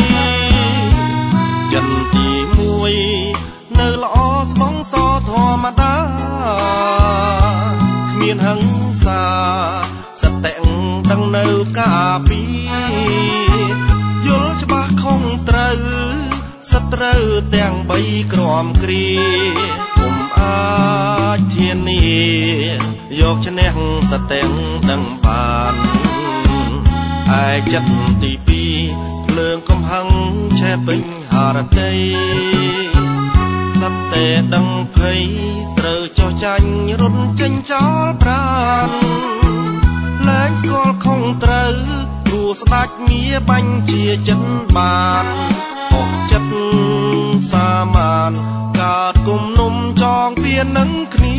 ចិនទី1នៅល្អស្បងសធម្មតាគ្មានហិង្សាសតិដឹងនៅការពីយល់ច្បាស់ខុសត្រូវសត្រូវទាំង3ក្រមគ្រាគុំអាចធានាយកឈ្នះសតិដឹងបានឯចិត្តទី2ភ្លើងកំហឹងឆេះពេញហារតីសតតែដឹងភ័យត្រូវចោះចាញ់រត់ចេញចោលប្រាណលែងស្គាល់ខុសត្រូវព្រោះស្ដេចមាបាញ់ជាចិត្តបានហុកចិត្តសាមានកើតគុំនុំចងពៀននឹងគ្នា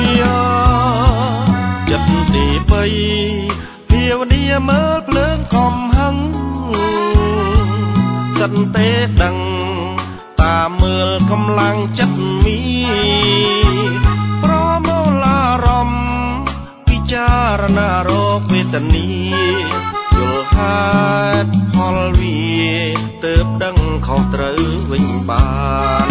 ចិត្តទី3ភាវនាមើលភ្លើងកំហឹងសិនទេដឹងតាមមើលកម្លាំងចិត្តមីប្រមូលអារម្មណ៍ពិចារណារកវេទនាយល់ហេតុផលវាទើបដឹងខុសត្រូវវិញបាន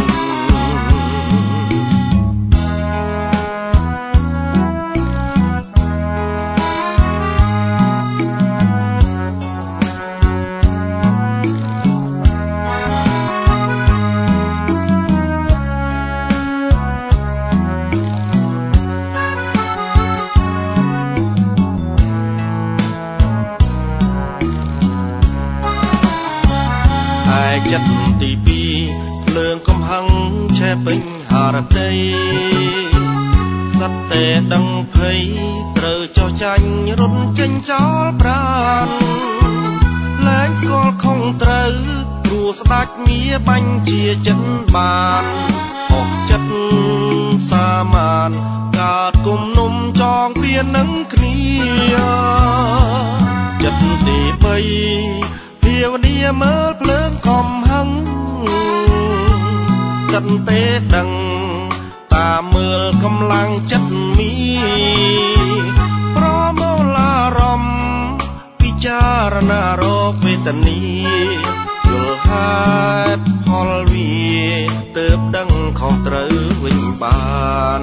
ចិត្តទី2ភ្លើងកំហឹងឆេះពេញហារតីសត្វតែដឹងភ័យត្រូវចោះចាញ់រត់ចេញចោលប្រាណលែងស្គាល់ខុសត្រូវព្រោះស្ដេចមាបាញ់ជាចិត្តបានហុកចិត្តសាមានកើតគុំនុំចងពៀននឹងគ្នាចិត្តទី3ភាវនាមើលភ្លើងកំហឹងសិនទេដឹងតាមមើលកម្លាំងចិត្តមីប្រមូលអារម្មណ៍ពិចារណារកវេទនាយល់ហេតុផលវាទើបដឹងខុសត្រូវវិញបាន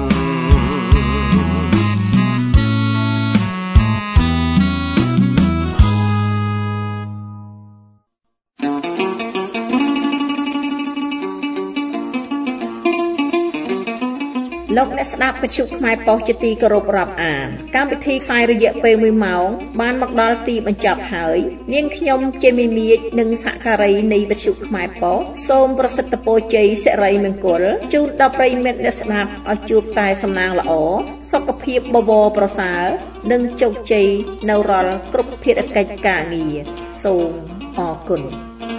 លោកអ្នកស្ដាប់វិទ្យុខ្មែរប៉ុស្តិ៍ជាទីគោរពរាប់អានកម្មវិធីផ្សាយរយៈពេល1ម៉ោងបានមកដល់ទីបញ្ចប់ហើយនាងខ្ញុំចេមីមៀចនិងសហការីនៃវិទ្យុខ្មែរប៉ុស្តិ៍សូមប្រសិទ្ធពរជ័យសិរីមង្គលជូនដល់ប្រិយមិត្តអ្នកស្ដាប់ឲ្យជួបតែសំណាងល្អសុខភាពបបរប្រសើរនិងជោគជ័យនៅរាល់គ្រប់ភារកិច្ចការងារសូមអរគុណ